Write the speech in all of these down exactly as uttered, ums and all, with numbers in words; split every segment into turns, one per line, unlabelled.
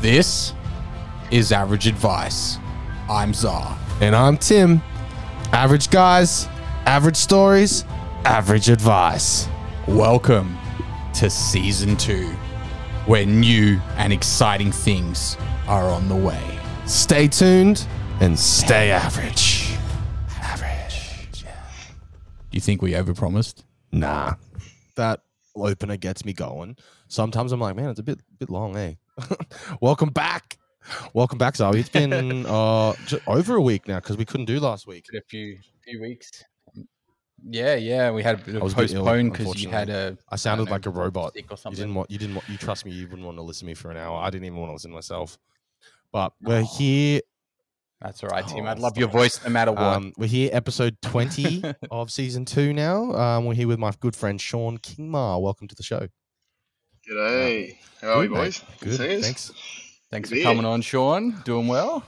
This is Average Advice. I'm Zar.
And I'm Tim. Average guys, average stories, average advice.
Welcome to Season two, where new and exciting things are on the way.
Stay tuned and stay average.
Average. Yeah. Do you think we overpromised?
Nah. That opener gets me going. Sometimes I'm like, man, it's a bit bit long, eh? Welcome back. Welcome back, Zoe. It's been uh, just over a week now because we couldn't do last week.
A few few weeks. Yeah, yeah. We had a bit
I
of
was a bit ill,
postpone because you had
unfortunately.
a.
I sounded
don't know,
like a robot.
sick or
You
something.
didn't want. You didn't want. You trust me. You wouldn't want to listen to me for an hour. I didn't even want to listen to myself. But we're
Oh.
here.
That's all right, Tim.
Oh,
I'd love
stop.
your voice no matter what.
Um, we're here, episode twenty of season two now. Um, we're here with my good friend Sean Kingmar. Welcome to the show.
G'day. How are you,
Good, mate.
boys?
Good.
to see yous.
Thanks.
Thanks for
Yeah.
coming on, Sean. Doing well.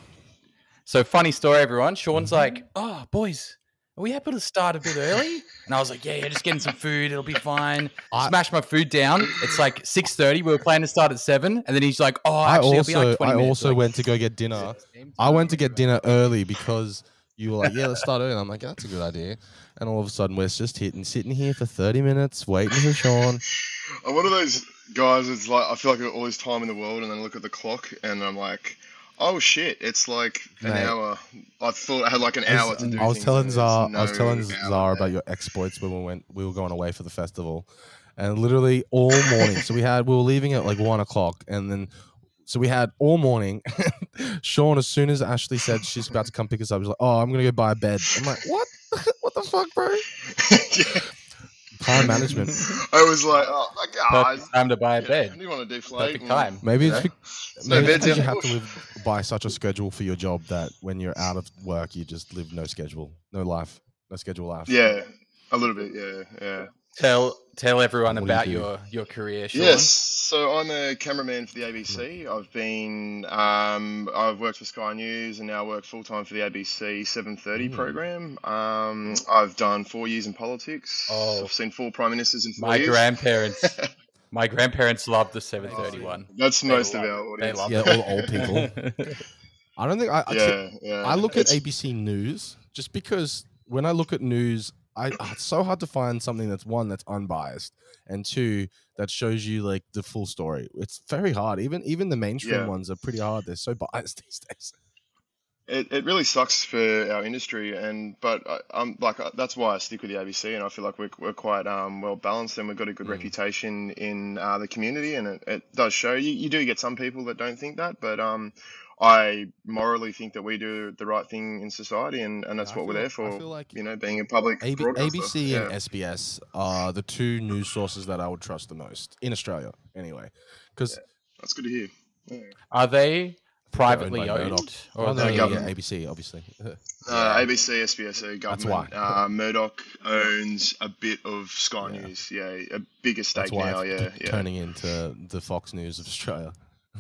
So, funny story, everyone. Sean's
Mhm.
like, "Oh, boys, are we able to start a bit early?" And I was like, "Yeah, yeah, just getting some food. It'll be fine."
I-
Smash my food down. It's like six thirty. We were planning to start at seven, and then he's like, "Oh,
I
actually,
also,
it'll be like twenty
I
minutes."
also
Like,
went to go get dinner. I went to get dinner early because you were like, "Yeah, let's start early." And I'm like, "That's a good idea." And all of a sudden, we're just hitting, sitting here for thirty minutes, waiting for Sean.
I'm one of those guys that's like, I feel like I've got all this time in the world, and then I look at the clock, and I'm like, oh shit, it's like an
Mate.
hour. I thought I had like an
I was-
hour to do
I was
things,
telling
and there's
Zara, I was
no
telling
hour
Zara about
there.
your exploits when we went, we were going away for the festival, and literally all morning. So we had, we were leaving at like one o'clock, and then, so we had all morning. Sean, as soon as Ashley said she's about to come pick us up, he's like, "Oh, I'm gonna go buy a bed." I'm like, "What? What the fuck, bro?"
Yeah.
Time management.
I was like, oh my god.
perfect time to buy a
Yeah,
bed.
you want to deflate?
Perfect
and,
time.
Maybe
you
it's
know,
bec-
no
maybe it's
beds
because you
out
have
the
to
bush.
live by such a schedule for your job that when you're out of work, you just live no schedule, no life, no schedule life.
Yeah, a little bit. Yeah, yeah.
Tell tell everyone
What do you
about
do?
your your career, Sean.
Yes, so I'm a cameraman for the A B C. I've been, um, I've worked for Sky News and now work full time for the A B C seven thirty
Mm.
program. Um, I've done four years in politics.
Oh.
I've seen four prime ministers in four
My
years.
grandparents, my grandparents loved the seven thirty one.
That's
They
most of
love
our
it. They
audience.
love
Yeah,
it.
all the old people. I don't think I. I,
Yeah, yeah.
I look at
It's-
A B C News just because when I look at news, I oh, it's so hard to find something that's one that's unbiased and two that shows you like the full story. It's very hard. Even even the mainstream
Yeah.
ones are pretty hard. They're so biased these days.
It, it really sucks for our industry, and but I, I'm like uh, that's why I stick with the A B C, and I feel like we're, we're quite um, well balanced, and we've got a good
Mm.
reputation in uh, the community, and it, it does show. You, you do get some people that don't think that, but um, I morally think that we do the right thing in society, and, and that's
I
what we're
feel-
there
I
for.
feel like
You know, being a public
A B-
broadcaster.
ABC and
Yeah.
S B S are the two news sources that I would trust the most in Australia, anyway. Because
That's good to hear. Yeah.
Are they privately
by Murdoch.
owned? Or
oh
are
no,
they
yeah,
government.
yeah, A B C obviously.
Uh,
Yeah.
A B C, S B S, uh, government.
why.
Uh, Murdoch owns a bit of Sky
Yeah.
News. Yeah, a bigger stake
That's why
now.
it's
Yeah,
t-
yeah.
turning into the Fox News of Australia.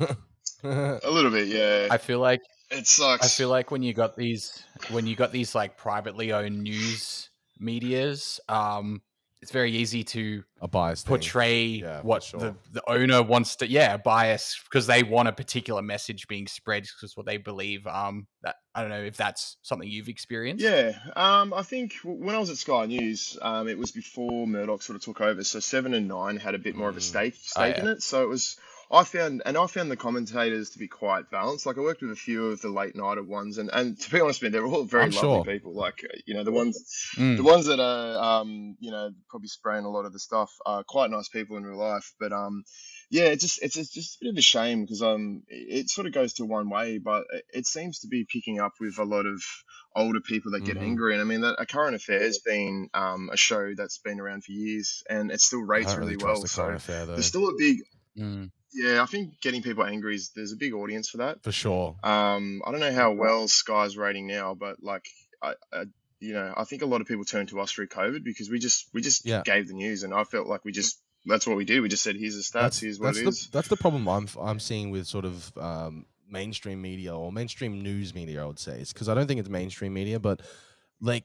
A little bit. Yeah.
I feel like
It sucks.
I feel like when you got these when you got these like privately owned news medias, um, it's very easy to
a bias thing.
portray
Yeah, for
what
sure.
the, the owner wants to yeah bias because they want a particular message being spread because what they believe. Um, that I don't know if that's something you've experienced.
Yeah, um, I think w- when I was at Sky News, um, it was before Murdoch sort of took over. So seven and nine had a bit more of a
Mm.
stake
Oh,
stake
yeah.
in it. So it was I found and I found the commentators to be quite balanced. Like I worked with a few of the late nighter ones, and, and to be honest, man, they're all very
I'm
lovely
sure.
people. Like uh, you know the ones
Mm.
the ones that are um, you know probably spraying a lot of the stuff are quite nice people in real life. But um, yeah, it's just it's, it's just a bit of a shame because um, it, it sort of goes to one way, but it, it seems to be picking up with a lot of older people that get
Mhm.
angry. And I mean, that a current affair has been um, a show that's been around for years, and it still
I
rates
don't
really
really
well.
trust the
So
current affair though.
there's still a big
Mm.
yeah. I think getting people angry is there's a big audience for that.
For sure.
Um, I don't know how well Sky's rating now, but like I, I you know, I think a lot of people turned to us through COVID because we just we just
Yeah.
gave the news, and I felt like we just that's what we do. We just said, here's the stats,
That's
here's what
that's
it
the
is.
that's the problem I'm I'm seeing with sort of um, mainstream media or mainstream news media. I would say it's because I don't think it's mainstream media, but like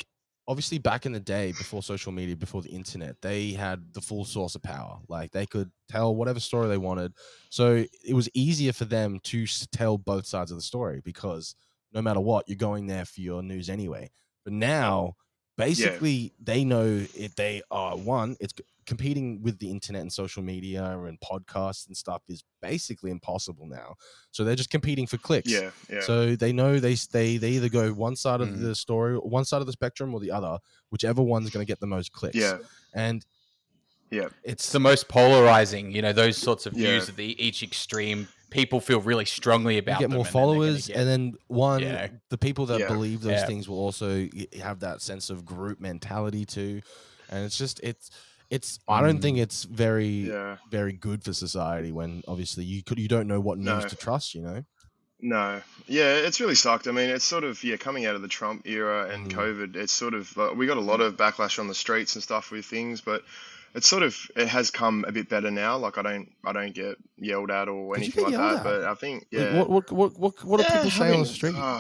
obviously back in the day, before social media, before the internet, they had the full source of power. Like they could tell whatever story they wanted. So it was easier for them to s- tell both sides of the story because no matter what, you're going there for your news anyway. But now,
Yeah,
basically, they know if they are one, it's c- competing with the internet and social media and podcasts and stuff is basically impossible now. So they're just competing for clicks.
yeah, yeah,
So they know they they they either go one side of
Mm.
the story, one side of the spectrum, or the other, whichever one's going to get the most clicks.
yeah,
And
yeah,
It's
it's
the most polarizing, you know, those sorts of
yeah,
views at the each extreme. People feel really strongly
you
about
get
them,
more
and then they're gonna
followers,
get,
and then one,
you know,
the people that
yeah,
believe those
yeah.
things will also y- have that sense of group mentality too. And it's just it's it's I don't think
Mm.
it's very
yeah.
very good for society when obviously you could you don't know what news
No,
to trust. You know.
no. Yeah, it's really sucked. I mean, it's sort of, yeah, coming out of the Trump era and
Mm.
COVID, it's sort of, uh, we got a lot of backlash on the streets and stuff with things, but it's sort of, it has come a bit better now. Like I don't, I don't get yelled at or
Did you
anything
get
like
yelled
that,
at?
but I think,
Like
yeah,
what what what what what do
yeah,
people
I
say on the
mean,
street?
uh,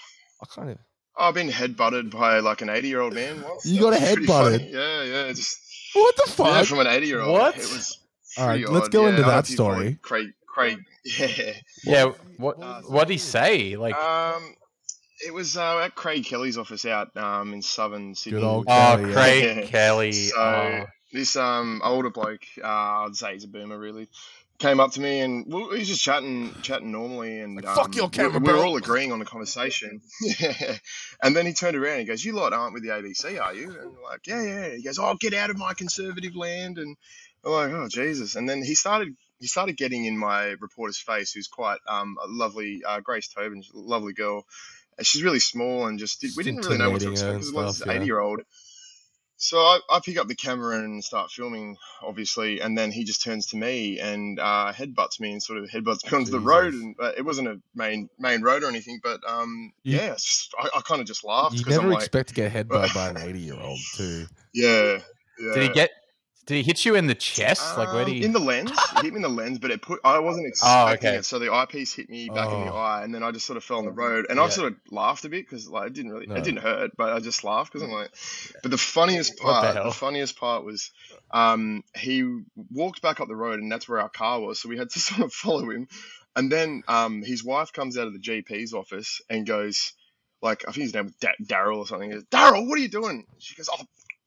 I kind of.
I've been headbutted by like an eighty year old man once.
You
That
got a
was pretty
headbutted.
funny. Yeah, yeah, just,
What the
yeah,
fuck?
from an eighty year old. It
What?
was
All right,
pretty
let's
odd.
go
Yeah,
into
I don't know
that
if you followed
story.
Craig, Craig, yeah.
Yeah.
What?
What
Uh, so,
what did he say? Like,
um, it was uh, at Craig Kelly's office out um in southern
Good
Sydney.
old
oh,
Kelly. Yeah.
Craig
Yeah.
Kelly.
So
Oh,
this um older bloke, uh, I'd say he's a boomer really, came up to me and we we was just chatting, chatting normally, and
Like fuck your
um we,
camera,
we were
bro.
all agreeing on the conversation. Yeah. And then he turned around and he goes, "You lot aren't with the A B C, are you?" And we're like, "Yeah, yeah." He goes, "Oh, get out of my conservative land." And I'm like, "Oh, Jesus." And then he started he started getting in my reporter's face, who's quite um a lovely uh, Grace Tobin, she's a lovely girl. And she's really small and just did, we
Just
didn't really know what to
intimidating her
expect
and
because it was
stuff.
this
Yeah.
eighty year old. So I, I pick up the camera and start filming, obviously, and then he just turns to me and uh, headbutts me and sort of headbutts me onto the road.
Jesus.
And uh, it wasn't a main main road or anything, but um,
You
yeah, it's just, I, I kind of just laughed
you
because I'm
never
like,
expect to get headbutted by an eighty year old too.
yeah,
did he
yeah.
get? Did he hit you in the chest? Like, where do
Um,
you?
in the lens, it hit me in the lens, but it put I wasn't
Oh,
expecting
okay.
it. So the eyepiece hit me back in the
Oh
eye, and then I just sort of fell on the road. And I
Yeah.
sort of laughed a bit because like it didn't really, it
no.
didn't hurt, but I just laughed because I'm like. But the funniest
What the
part, the
hell?
funniest part was, um, he walked back up the road, and that's where our car was. So we had to sort of follow him. And then um, his wife comes out of the G P's office and goes, like, I think his name was da- Daryl or something. He goes, "Daryl, what are you doing?" She goes, "Oh,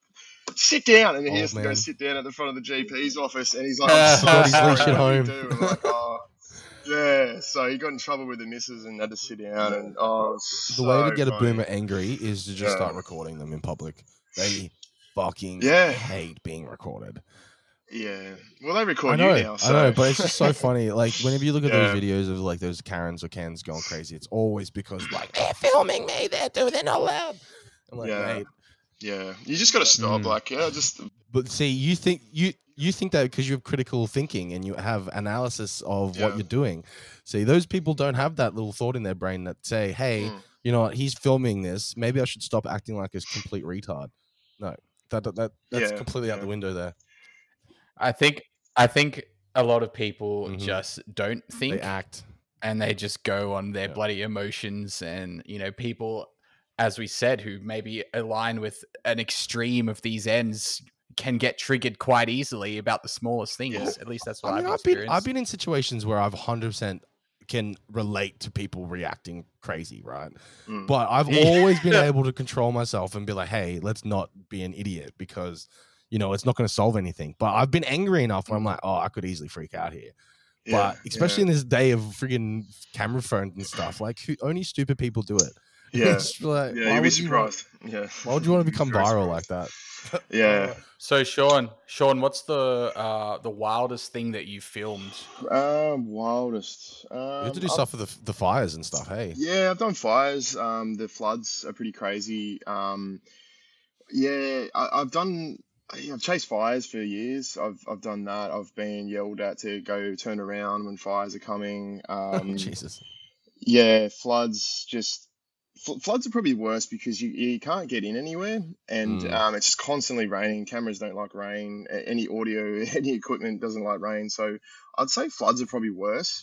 sit down." And then he
Old
has to go
man.
sit down at the front of the G P's office, and he's like, "I'm so
Got his
sorry.
leash at
What
home.
did we do?" I'm like, "Oh." Yeah, so he got in trouble with the missus and had to sit down, and oh, it was
The way to
so
get a
funny.
boomer angry is to just
Yeah,
start recording them in public. They fucking
yeah,
hate being recorded.
yeah. Well, they
I
record you
know,
now,
I know,
so
but it's just so funny. Like whenever you look at those
yeah,
videos of like those Karens or Kens going crazy, it's always because like they're filming me, they're doing, they're not allowed. I'm like,
yeah,
mate.
yeah. You just got to stop.
Mm.
Like, yeah, just
But see, you think you you think that because you have critical thinking and you have analysis of what
yeah,
you're doing. See, those people don't have that little thought in their brain that say, "Hey,
mm,
you know what? He's filming this. Maybe I should stop acting like a complete retard." No, that that, that that's
yeah,
completely out
yeah,
the window there.
I think. I think a lot of people
hmm
just don't
They
think,
act.
and they just go on their
Yeah.
bloody emotions. And you know, people, as we said, who maybe align with an extreme of these ends, can get triggered quite easily about the smallest
yeah,
things. At least that's
I
what
mean,
I've
I've been I've
experienced.
been in situations where I've one hundred percent can relate to people reacting crazy, right?
mm,
But I've
Yeah.
always been able to control myself and be like, "Hey, let's not be an idiot because you know it's not going to solve anything." But I've been angry enough where I'm
mm,
like, "Oh, I could easily freak out here."
yeah,
But especially
yeah,
in this day of freaking camera phones and stuff, like who, only stupid people do it.
yeah,
It's just like,
yeah.
why
You'd be
would you want?
surprised. Yeah,
Why would you want to
you'd be
become
very
viral like
surprised.
that?
Yeah.
So Sean, Sean, what's the uh, the wildest thing that you filmed?
Um, wildest.
You have to
Um,
do
I've
stuff for the the fires and stuff. Hey,
yeah, I've done fires. Um, the floods are pretty crazy. Um, yeah, I, I've done. yeah, I've chased fires for years. I've I've done that. I've been yelled at to go turn around when fires are coming. Um,
Jesus.
yeah, floods just fl- floods are probably worse because you, you can't get in anywhere, and
Mm.
um, it's just constantly raining. Cameras don't like rain. a- Any audio, any equipment doesn't like rain. So I'd say floods are probably worse.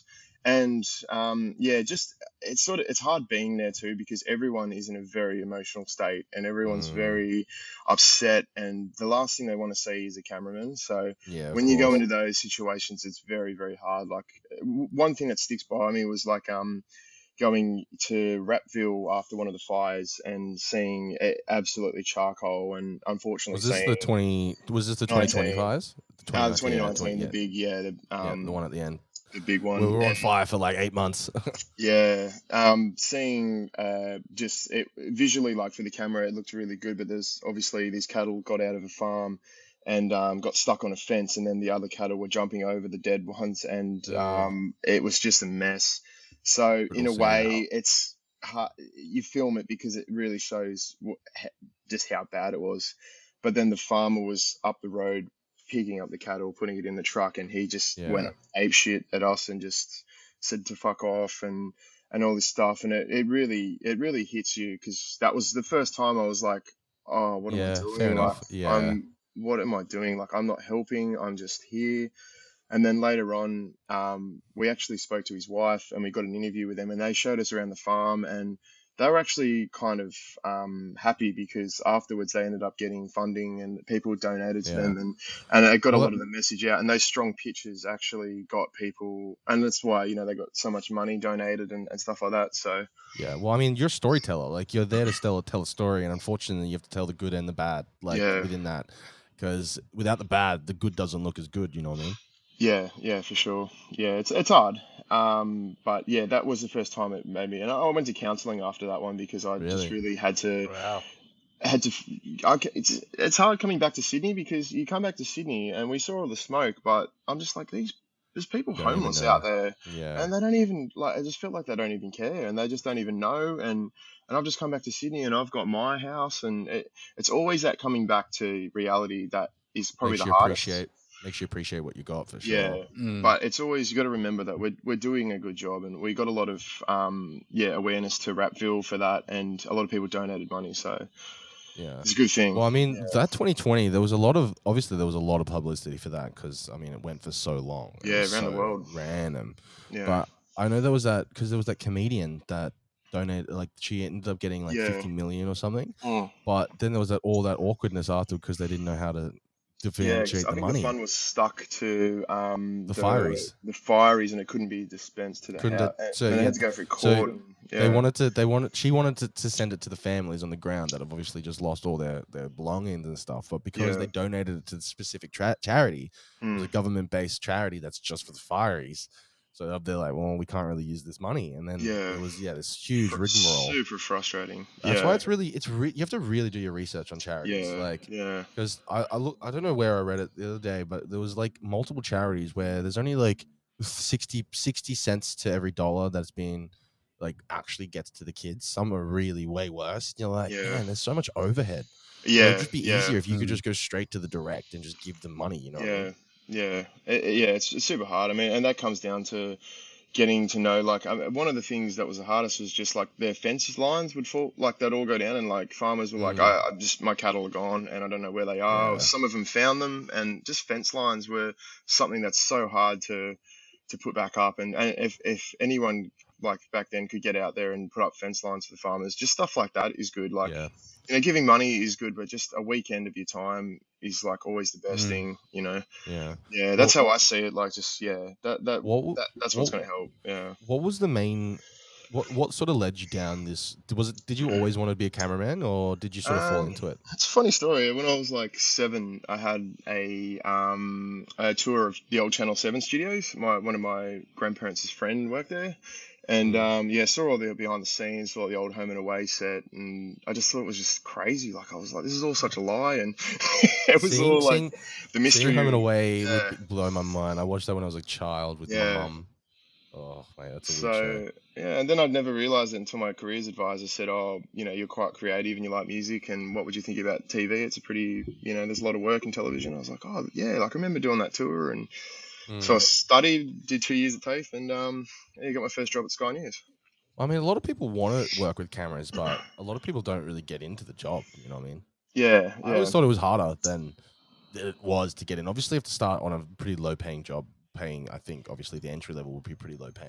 and um, yeah, just it's sort of it's hard being there too because everyone is in a very emotional state and everyone's
Mm,
very upset, and the last thing they want to see is a cameraman. So
yeah, of
when you go
course.
into those situations, it's very very hard. Like w- one thing that sticks by me was like um going to Rapville after one of the fires and seeing it absolutely charcoal, and unfortunately
Was this the
seeing
twenty? Was this the twenty twenty
nineteen,
fives? The twenty
uh, the
nineteen, yeah, twenty,
twenty nineteen, the
yeah,
big, yeah, the
yeah, the
um,
one at the end.
the big
We
one,
were on
and
fire for like eight months.
yeah, um, seeing uh, just it visually, like for the camera, it looked really good. But there's obviously these cattle got out of a farm and um, got stuck on a fence, and then the other cattle were jumping over the dead ones, and
Oh,
um, it was just a mess. So in
brutal
a
scene that.
way, it's hard, you film it because it really shows wh- h- just how bad it was. But then the farmer was up the road picking up the cattle, putting it in the truck, and he just went
Yeah,
ape shit at us and just said to fuck off and and all this stuff. And it, it really it really hits you because that was the first time I was like, oh, what am I
yeah, fair
doing? Like
enough. Yeah,
I'm what am I doing? Like I'm not helping. I'm just here. And then later on, um, we actually spoke to his wife and we got an interview with them, and they showed us around the farm, and they were actually kind of um, happy because afterwards they ended up getting funding and people donated to
yeah.
them, and and it got a
Well,
lot
that,
of the message out. And those strong pictures actually got people, and that's why you know they got so much money donated and, and stuff like that. So
yeah. Well, I mean, you're a storyteller. Like you're there to tell tell a story, and unfortunately, you have to tell the good and the bad. Like
yeah,
within that, because without the bad, the good doesn't look as good. You know what I mean?
yeah, yeah, for sure. Yeah, it's it's hard. Um, but yeah, that was the first time it made me, and I I went to counselling after that one because I just
Really?
really had to
Wow.
had to. I, ca- it's it's hard coming back to Sydney because you come back to Sydney and we saw all the smoke, but I'm just like these. There's people
Don't even
homeless out
know.
there,
Yeah.
and they don't even like. I just feel like they don't even care, and they just don't even know. And and I've just come back to Sydney, and I've got my house, and it, it's always that coming back to reality that is probably
Makes
the
you
hardest.
appreciate makes you appreciate what you got for sure.
Yeah,
Mm.
but it's always you got to remember that we're we're doing a good job, and we got a lot of um yeah awareness to Rapville for that, and a lot of people donated money, so
Yeah.
it's a good thing.
Well, I mean,
Yeah,
that twenty twenty, there was a lot of obviously there was a lot of publicity for that because I mean, it went for so long. It
yeah,
was
around the
so
world.
random.
Yeah,
But I know there was that because there was that comedian that donated, like she ended up getting like
yeah.
fifty million or something.
Mm.
But then there was that all that awkwardness after because they didn't know how to
Yeah, 'cause
differentiate
I
the
think the
money.
fund was stuck to um
The
the
fireys
the fireys, and it couldn't be dispensed to the
couldn't.
house,
It,
and
so
they
yeah,
had to go through
so
court. And
they
yeah,
wanted to. They wanted. She wanted to, to send it to the families on the ground that have obviously just lost all their their belongings and stuff. But because
yeah,
they donated it to the specific tra- charity, it was
mm.
a government based charity that's just for the fireys. So they're like, well, we can't really use this money. And then
Yeah,
it was yeah, this huge
Fr-
rigmarole.
super frustrating.
That's why
Yeah,
it's really it's re- you have to really do your research on charities,
yeah,
like
yeah,
because I, I look I don't know where I read it the other day, but there was like multiple charities where there's only like sixty sixty cents to every dollar that's being like actually gets to the kids. Some are really way worse. You're like,
yeah,
man, there's so much overhead. It would
yeah,
just be
yeah.
easier if you could
Mm.
just go straight to the direct and just give them money. You know what I
Yeah,
mean?
yeah, it, it- yeah. It's, it's super hard. I mean, and that comes down to getting to know. Like, I mean, one of the things that was the hardest was just like their fence lines would fall, like they'd all go down, and like farmers were like,
Mm,
I, I just my cattle are gone, and I don't know where they are. Or
yeah,
some of them found them, and just fence lines were something that's so hard to to put back up. And, and if if anyone like back then could get out there and put up fence lines for the farmers, just stuff like that is good. Like
yeah.
you know, giving money is good, but just a weekend of your time is like always the best
Mm,
thing, you know.
yeah.
Yeah, that's
Well,
how I see it. Like, just yeah, that that
what w-
that that's what's
what
gonna help. Yeah.
what was the main what what sort of led you down this? Was it did you always want to be a cameraman or did you sort of fall
Um,
into it?
it's a funny story. When I was like seven, I had a um a tour of the old Channel Seven studios. My one of my grandparents' friend worked there, and
Mm.
um yeah, saw all the behind the scenes, saw the old Home and Away set, and I just thought it was just crazy. Like I was like, this is all such a lie, and it was
Seeing
all like
seeing
the
seeing Home and
mystery.
Away would
Yeah,
b- blow my mind. I watched that when I was a child with my
yeah.
mum. Oh, mate, that's a weird show.
So yeah, and then I'd never realized it until my careers advisor said, "Oh, you know, you're quite creative and you like music, and what would you think about T V? It's a pretty, you know, there's a lot of work in television." I was like, "Oh, yeah, like I remember doing that tour." And so I
Mm.
studied, did two years at TAFE, and um, yeah, got my first job at Sky News.
I mean, a lot of people want to work with cameras, but a lot of people don't really get into the job. You know what I mean?
Yeah,
I
yeah,
always thought it was harder than it was to get in. Obviously, you have to start on a pretty low paying job. Paying, I think, obviously the entry level would be pretty low paying.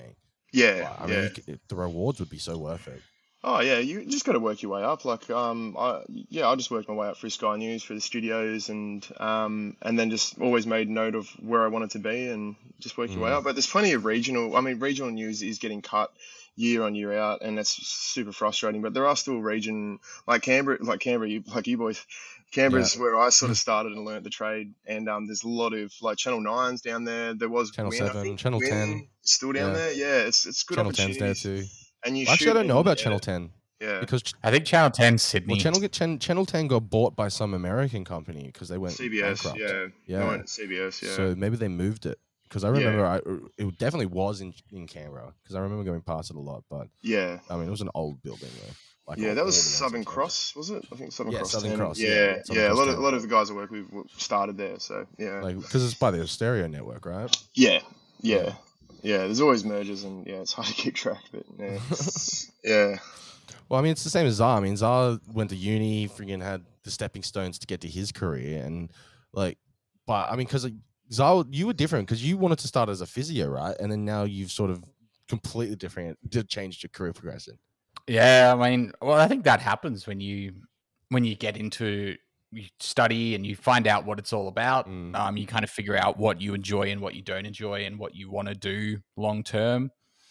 Yeah,
Like, I mean,
yeah.
you could, the rewards would be so worth it.
Oh yeah, you just got to work your way up. Like, um, I yeah, I just worked my way up through Sky News, through the studios, and um, and then just always made note of where I wanted to be, and just work your way
Mm.
up. But there's plenty of regional. I mean, regional news is getting cut year on year out, and that's super frustrating. But there are still region like Canberra, like Canberra, you, like you boys. Canberra's
Yeah.
where I sort of started and learnt the trade, and um, there's a lot of like Channel Nines down there. There was
Channel
Win, I
seven,
think.
Channel ten.
Win is still down
Yeah.
there. Yeah, it's it's good
Channel ten's there
opportunities,
too.
and you
Well, actually, I
shoot
don't know
and
about
yeah,
Channel ten
yeah.
because ch-
I think Channel ten
well,
Sydney.
Channel get Chen, Channel ten got bought by some American company because they went
C B S,
bankrupt.
yeah,
Yeah.
no, C B S, yeah,
So maybe they moved it because I
Yeah.
remember I it definitely was in in Canberra because I remember going past it a lot. But
yeah,
I mean, it was an old building though. Like
yeah.
all-
That was
all the ones
Southern
in Canberra.
Cross, was it? I think Southern
Yeah,
Cross.
Southern
ten.
Cross, yeah,
Yeah,
Southern
yeah. A
Cross
lot of a
ten.
lot of the guys I work with were- started there, so yeah,
Like because it's by the Austereo network, right?
yeah, yeah,
Yeah.
yeah. There's always mergers, and yeah, it's hard to keep track, but yeah, it's- yeah,
Well, I mean, it's the same as Zar. I mean, Zar went to uni, freaking had the stepping stones to get to his career, and like, but I mean, because like, Zar, you were different because you wanted to start as a physio, right? And then now you've sort of completely different, did changed your career progression.
Yeah, I mean, well, I think that happens when you when you get into you study and you find out what it's all about.
Mm.
Um, you kind of figure out what you enjoy and what you don't enjoy, and what you want to do long term.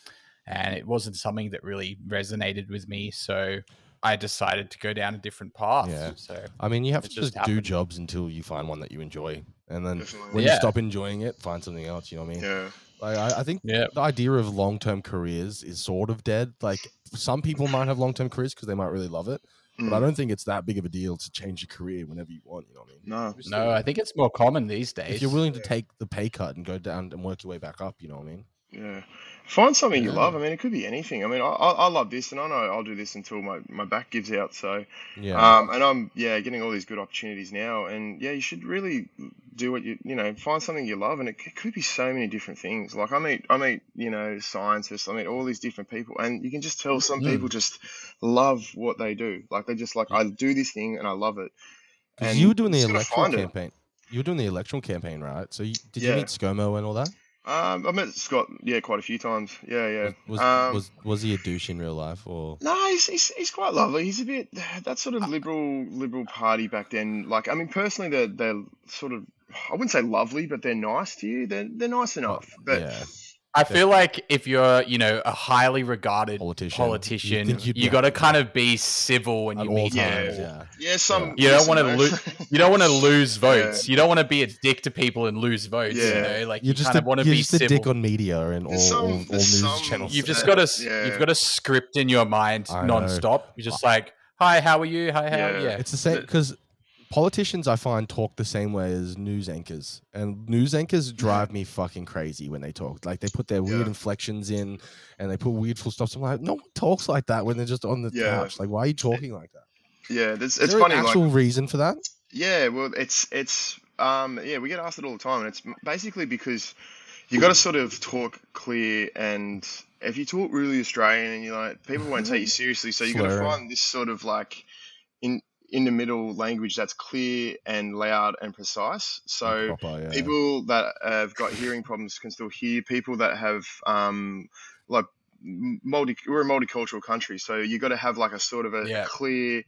And it wasn't something that really resonated with me, so I decided to go down a different path.
Yeah.
So
I mean, you have
It
to
just
just do
happened.
jobs until you find one that you enjoy, and then
definitely.
when you
Yeah.
stop enjoying it, find something else. You know what I mean?
Yeah,
Like, I, I think
yeah,
the idea of long-term careers is sort of dead. Like, some people might have long-term careers because they might really love it, but I
Mm.
don't think it's that big of a deal to change your career whenever you want. You know what I mean?
no,
Just
no, I think it's more common these days.
if you're willing to
Yeah.
take the pay cut and go down and work your way back up, you know what I mean?
yeah. Find something you
Yeah.
love. I mean, it could be anything. I mean, I, I, I love this, and I know I'll do this until my, my back gives out. So,
Yeah.
um, and I'm yeah getting all these good opportunities now, and yeah, you should really do what you you know find something you love, and it, c- could be so many different things. Like I meet I meet you know scientists, I meet all these different people, and you can just tell some
Mm.
people just love what they do. Like they just like I do this thing and I love it.
'Cause
And
you were doing the
just gotta
electoral
find it.
campaign. You were doing the electoral campaign, right? So you, did you
Yeah.
meet ScoMo and all that?
Um, I met Scott yeah quite a few times. Yeah, yeah.
Was was,
Um,
was was he a douche in real life or?
No, he's, he's he's quite lovely. He's a bit that sort of liberal liberal party back then. Like, I mean, personally, they're they're sort of I wouldn't say lovely, but they're nice to you. They're they're nice
Oh,
enough. But
yeah,
I feel like if you're, you know, a highly regarded
politician.
politician,
You think you'd
you
be
got to
happy
kind of be civil when
at
you
all
meet
Yeah.
times.
people.
Yeah.
yeah, some
You
yeah,
don't
some
want to
don't.
lose. You don't want to lose
Yeah,
votes. You don't want to be a dick to people and lose votes. You
yeah.
know, like
You're
you
just
kind
a,
of want to
you're
be
just a dick
civil.
on media and all,
There's
all, all
some
news
there's some
channels.
You've just
uh,
got a you've
yeah
got a script in your mind
I know.
non-stop. You're just like, hi, how are you? Hi, how?
yeah.
Yeah,
It's the same
The-
because politicians I find talk the same way as news anchors, and news anchors drive me fucking crazy when they talk. Like they put their weird
Yeah.
inflections in, and they put weird full stops. I'm like, no one talks like that when they're just on the
Yeah.
couch. Like, why are you talking like that?
Yeah, there's,
Is
it's
there
funny.
an
Like,
actual reason for that?
yeah, well, it's it's um yeah, we get asked it all the time, and it's m- basically because you got to sort of talk clear, and if you talk really Australian, and you're like, people won't take you seriously, so you got to
Slurring.
find this sort of like in in the middle language that's clear and loud and precise. So
Proper, yeah.
people that have got hearing problems can still hear. People that have um like m- multi we're a multicultural country, so you got to have like a sort of a
Yeah.
clear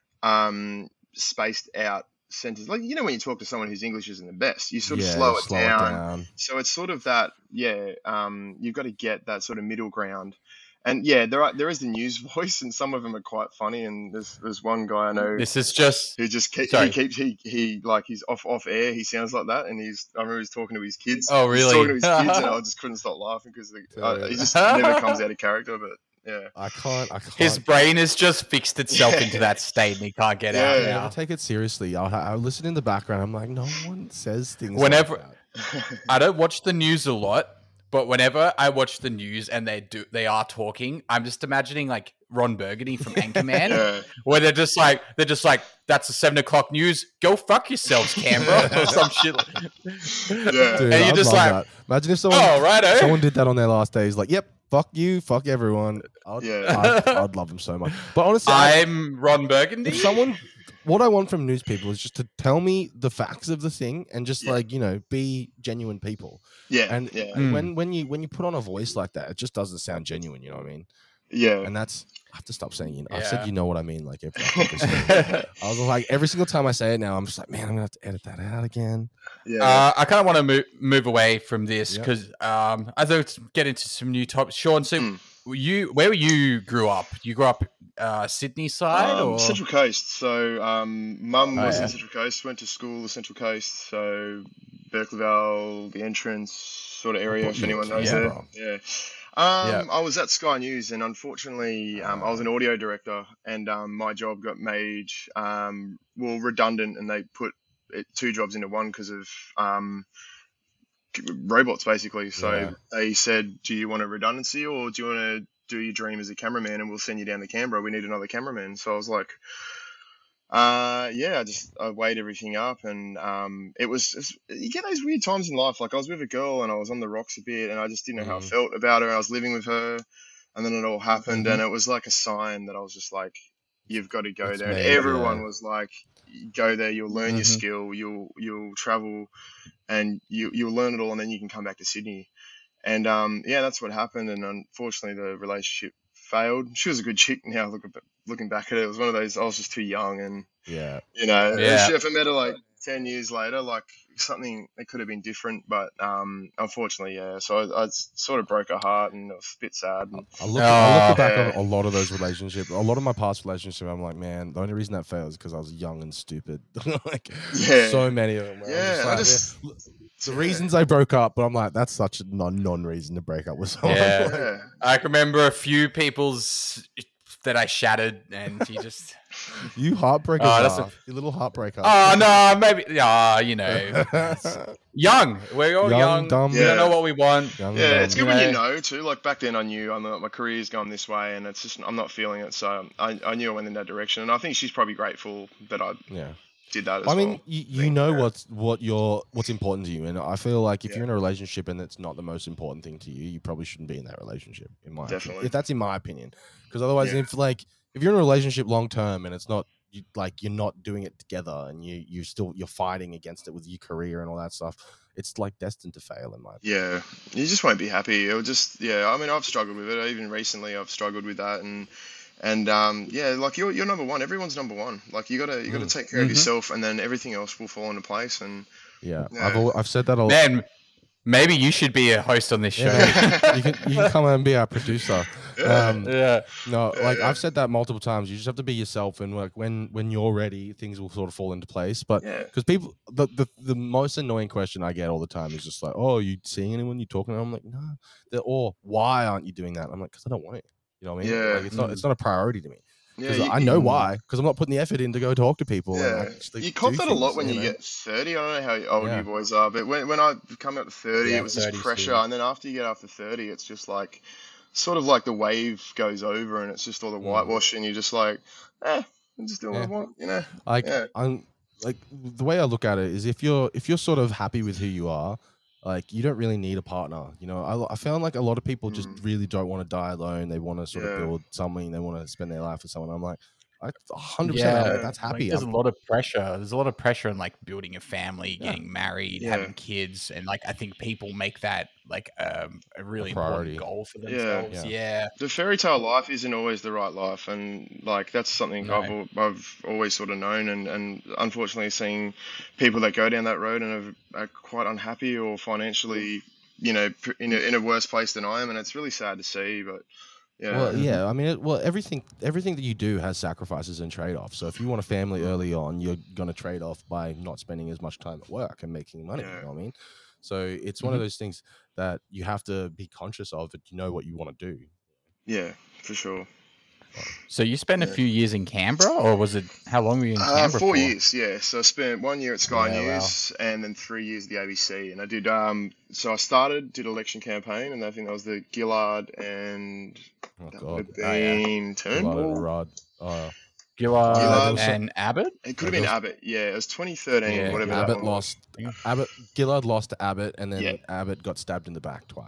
um spaced out sentence. Like, you know, when you talk to someone whose English isn't the best, you sort of
yeah,
slow it
slow
down.
it down.
So it's sort of that, yeah. Um, you've got to get that sort of middle ground. And yeah, there are there is the news voice, and some of them are quite funny. And there's there's one guy I know
This is just
who just keep, he
sorry.
keeps he he like he's off off air. He sounds like that, and he's I remember he's talking to his kids.
Oh,
He's
really?
talking to his kids, and I just couldn't stop laughing because uh, he just never comes out of character. But yeah,
I can't. I can't.
His brain has just fixed itself
Yeah.
into that state and he can't get
Yeah.
out
I
now.
never take it seriously. I'll, I'll listen in the background. I'm like, no one says things
Whenever-
like that.
I don't watch the news a lot, but whenever I watch the news and they do they are talking, I'm just imagining like Ron Burgundy from Anchorman,
yeah,
where they're just like they're just like, that's the seven o'clock news. Go fuck yourselves, Canberra, or some shit.
yeah.
Dude,
And you're
I'd
just
love
like,
that. Imagine if someone,
oh righto.
someone did that on their last days. Like, yep, fuck you, fuck everyone. I'd,
Yeah.
I'd, I'd love them so much. But honestly, I-
I'm Ron Burgundy.
if someone what I want from news people is just to tell me the facts of the thing and just
Yeah.
like, you know, be genuine people.
Yeah,
And
yeah,
Mm.
when when you when you put on a voice like that, it just doesn't sound genuine. You know what I mean?
yeah.
And that's I have to stop saying. You know, I've
Yeah.
said you know what I mean. Like every, every single- I was like every single time I say it now, I'm just like, man, I'm gonna have to edit that out again.
Yeah.
Uh, I kind of want to move move away from this
Yep.
because um, I thought to get into some new topics. Sean, so
Mm.
were you where you grew up? You grew up uh, Sydney side
Um,
or
Central Coast. So, um, mum
Oh,
was
yeah.
in Central Coast. Went to school the Central Coast. So, Berkeleyville, the entrance sort of area.
thought
If
you were
anyone knows
Yeah.
it.
Canberra.
Yeah. Um,
Yeah.
I was at Sky News, and unfortunately, um, I was
Ah.
an audio director, and um, my job got made um, well redundant, and they put it, two jobs into one because of um, robots, basically. So
Yeah.
they said, "Do you want a redundancy, or do you want to do your dream as a cameraman, and we'll send you down to Canberra? We need another cameraman." So I was like, uh, yeah, I just I weighed everything up, and um, it was just, you get those weird times in life. Like I was with a girl, and I was on the rocks a bit, and I just didn't know how I
Mhm.
felt about her. And I was living with her, and then it all happened,
Mhm.
and it was like a sign that I was just like, "You've got to go
It's
there." And
made,
everyone
yeah.
was like, "Go there. You'll learn your
Mhm.
skill. You'll you'll travel, and you you'll learn it all, and then you can come back to Sydney." And um, yeah, that's what happened. And unfortunately, the relationship failed. She was a good chick. Now look, looking back at it, it was one of those. I was just too young, and
Yeah.
you know,
Yeah.
if I met her like ten years later, like something it could have been different. But um, unfortunately, yeah. So I, I sort of broke her heart, and it was a bit sad. And
I look, I look
Oh.
back
Yeah.
on a lot of those relationships. A lot of my past relationships, I'm like, man, the only reason that failed is because I was young and stupid. Like,
Yeah.
so many of them. where I'm
Yeah, I
like,
just-
yeah, the
yeah.
reasons I broke up, but I'm like, that's such a non non reason to break up with someone.
Yeah.
Like,
Yeah.
I can remember a few people's that I shattered, and you just
you heartbreakers,
Oh, that's a-
are. You little heartbreaker.
oh no, maybe yeah, you know, young. We're all
Young,
young.
dumb.
We don't know
Yeah.
what we want.
Young and
Yeah,
dumb.
it's
You
good when you
know.
know too. Like back then, I knew I'm not, my career's gone this way, and it's just I'm not feeling it. So I, I knew I went in that direction, and I think she's probably grateful that I
Yeah.
did that as
I
well.
mean, you, you
think,
know
yeah.
what's what your what's important to you, and I feel like if
Yeah.
you're in a relationship and it's not the most important thing to you, you probably shouldn't be in that relationship. In my opinion.
Definitely.
If that's in my opinion, because otherwise,
Yeah.
if like if you're in a relationship long term and it's not you, like you're not doing it together and you you still you're fighting against it with your career and all that stuff, it's like destined to fail in my opinion.
Yeah, you just won't be happy. It'll just, yeah. I mean, I've struggled with it. Even recently, I've struggled with that, and and um, yeah, like you're you're number one. Everyone's number one. Like you gotta you gotta
Mm.
take care of
Mhm.
yourself, and then everything else will fall into place. And
Yeah,
Yeah.
I've al- I've said that a lot.
Man, maybe you should be a host on this show.
Yeah, man. you can you can come and be our producer.
yeah,
Um,
Yeah.
No,
Yeah,
like
yeah.
I've said that multiple times. You just have to be yourself, and like when when you're ready, things will sort of fall into place. But
yeah,
because people, the, the the most annoying question I get all the time is just like, "Oh, are you seeing anyone? You talking?" to them?" I'm like, "No." They're or why aren't you doing that? I'm like, "Cause I don't want it." You know what I mean?
Yeah.
Like it's not it's not a priority to me
yeah.
because
You,
I know
Mm.
why. Because I'm not putting the effort in to go talk to people. And
yeah.
actually
You cop
do
that a lot
things,
when you
know?
get thirty. I don't know how old
Yeah.
you boys are, but when when I come up to thirty,
Yeah,
it was just
thirty
pressure,
too.
and then after you get after thirty, it's just like sort of like the wave goes over, and it's just all the
Mm.
whitewash, and you're just like, eh, I'm just doing what I
Yeah.
want, you know?
Like
Yeah.
I'm like the way I look at it is if you're if you're sort of happy with who you are, like you don't really need a partner. You know, I I found like a lot of people just
Mm.
really don't want to die alone. They want to sort of
Yeah.
build something. They want to spend their life with someone. I'm like, I one hundred percent. I'm
Yeah.
like, that's
Like,
happy.
there's a
I'm-
lot of pressure. There's a lot of pressure in like building a family,
Yeah.
getting married,
Yeah.
having kids, and like I think people make that like um, a really
priority.
important goal for
Yeah.
themselves.
Yeah.
Yeah.
The fairy tale life isn't always the right life, and like that's something
No.
I've al- I've always sort of known, and and unfortunately seeing people that go down that road and are, are quite unhappy or financially, you know, pr- in a, in a worse place than I am, and it's really sad to see. But yeah,
Well, yeah. I mean, it, well, everything everything that you do has sacrifices and trade offs. So if you want a family early on, you're gonna trade off by not spending as much time at work and making money.
Yeah.
You know what I mean? So it's one of those things that you have to be conscious of. That you know what you want to do.
yeah, for sure.
So you spent a
Yeah.
few years in Canberra, or was it how long were you in
Uh,
Canberra
four
for?
years, yeah. So I spent one year at Sky
Yeah, wow.
News and then three years at the A B C. And I did, um, so I started, did election campaign, and I think that was the Gillard and
Oh
that
God.
would have
Oh, yeah.
been
Gillard and
Turnbull.
Rod. Oh,
Gillard,
Gillard.
and Abbott.
It could have
Yeah,
been
there was-
Abbott. Yeah, it was twenty thirteen,
Yeah,
whatever that
Abbott
one
lost.
Yeah.
Abbott Gillard lost to Abbott, and then
Yeah.
Abbott got stabbed in the back twice.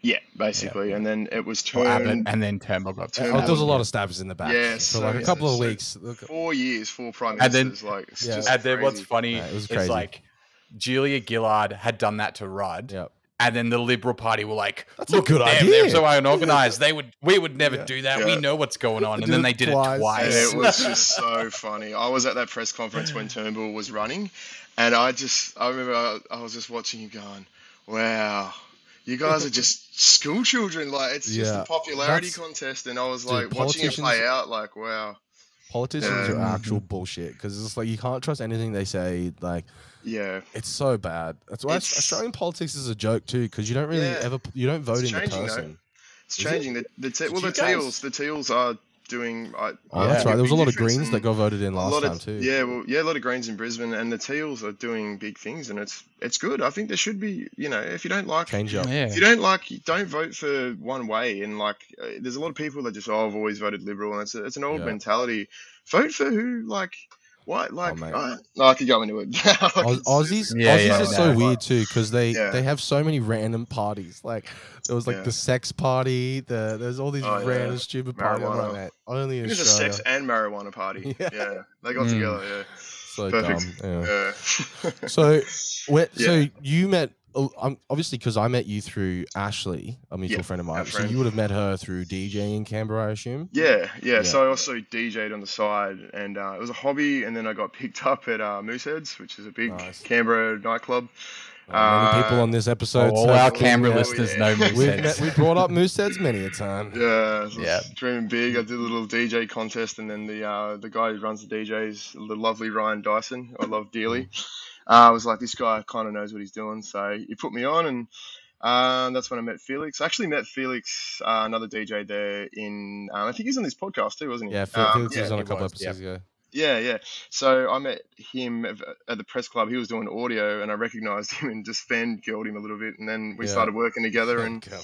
Yeah, basically,
Yeah.
and then it was
Or Abbott,
turned.
and then Turnbull got
Turnbull,
Oh, there was a
Abbott,
lot
yeah.
of stabbers in the back
Yeah,
for
so
like a
yeah,
couple of
so
weeks. Look,
four years, four prime
And then-
ministers. like, it's
Yeah.
just
And then what's
crazy.
funny
Yeah, it was
is
crazy.
like Julia Gillard had done that to Rudd.
yeah,
And then the Liberal Party were like,
That's a
"Look
good
at them;
idea.
they're so unorganized. They would, we would never
Yeah.
do that.
Yeah.
We know what's going on."
They
And
did
then
it
they did
twice.
it twice.
And
Yes.
it was just so funny. I was at that press conference when Turnbull was running, and I just, I remember I, I was just watching you going, wow, you guys are just school children. Like, it's just
Yeah,
a popularity
that's-
contest. And I was
dude,
like, watching it play
politicians-
out, like, wow.
politicians
Yeah.
are actual bullshit because it's like you can't trust anything they say. Like
Yeah.
it's so bad. That's why
It's-
Australian politics is a joke too because you don't really
Yeah.
ever you don't vote
It's
in the
changing, though.
person.
It's
Is it?
changing. The, the te-
Did
well,
you
the
guys-
Teals, the Teals are doing. I,
Oh,
Yeah.
that's right. There was a lot of
big difference
Greens
in-
that got voted in
a
last
lot
time
of,
too.
Yeah, well, yeah, a lot of Greens in Brisbane, and the Teals are doing big things, and it's it's good. I think there should be, you know, if you don't like,
Change up.
Yeah.
if you don't like, don't vote for one way. And like, uh, there's a lot of people that just, oh, I've always voted Liberal, and it's a, it's an old
Yeah.
mentality. Vote for who, like, what, like,
mate.
uh, no, I could go into it. I
Oz-
could-
Aussies,
Yeah,
Aussies
yeah,
are so
no.
weird too because they
Yeah.
they have so many random parties. Like there was like
Yeah.
the sex party. The there's all these
Oh, yeah.
random stupid parties. I'm like,
Marijuana.
mate, only in
It was a
Australia.
sex and marijuana party.
Yeah.
Yeah, they got
Mm.
together. Yeah,
So
Perfect.
dumb. Yeah.
yeah.
So, where, so
Yeah.
you met uh, um, obviously because I met you through Ashley, a mutual
Yeah,
friend of
our
mine. So
friend.
you would have met her through DJing in Canberra, I assume.
Yeah, yeah,
Yeah.
So I also D J'd on the side, and uh, it was a hobby. And then I got picked up at uh, Mooseheads, which is a big
Nice.
Canberra nightclub.
Uh, many
Uh,
people on this episode.
all
so-
our
so-
Canberra
yeah,
listeners
yeah.
know
We've
We've
Mooseheads.
met, we brought up Mooseheads many a time.
Yeah, so
Yeah.
dreaming big. I did a little D J contest, and then the uh, the guy who runs the D Js, the lovely Ryan Dyson, I love dearly. Uh, I was like, this guy kind of knows what he's doing, so he put me on, and uh, that's when I met Felix. I actually met Felix, uh, another D J there in. Um, I think he was on this podcast too, wasn't he?
Yeah, Fe-
Um,
Felix
yeah.
was on a
he
couple
was,
episodes ago.
Yeah, yeah. So I met him at at the press club. He was doing audio, and I recognized him and just fangirled him a little bit. And then we
Yeah.
started working together, and
God.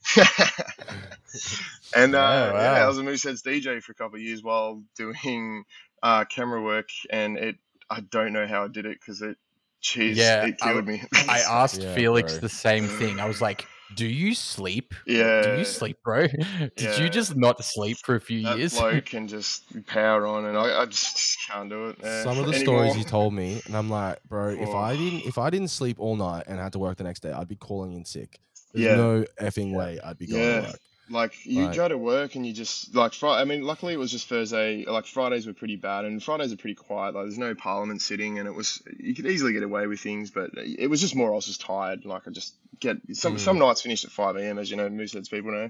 and uh,
Oh, wow.
yeah, I was a Mooseheads D J for a couple of years while doing uh, camera work, and it I don't know how I did it because it, jeez,
Yeah,
it
I-
killed me.
I asked
Yeah,
Felix
bro.
the same thing. I was like, "Do you sleep?
yeah,
Do you sleep, bro? Did
Yeah.
you just not sleep for a few
that
years?"
bloke can just power on, and I, I just, just can't do it. uh,
Some of the
anymore.
stories he told me, and I'm like, bro, if
Oh.
I didn't if I didn't sleep all night and had to work the next day, I'd be calling in sick. There's
Yeah.
no effing way I'd be going
Yeah.
to work.
Like you
Like-
go to work and you just like Friday. I mean, luckily it was just Thursday. Like Fridays were pretty bad, and Fridays are pretty quiet. Like there's no Parliament sitting, and it was you could easily get away with things, but it was just more. I was just tired. Like I just get some
Mm.
some nights finish at five a m as you know, Mooseheads people know,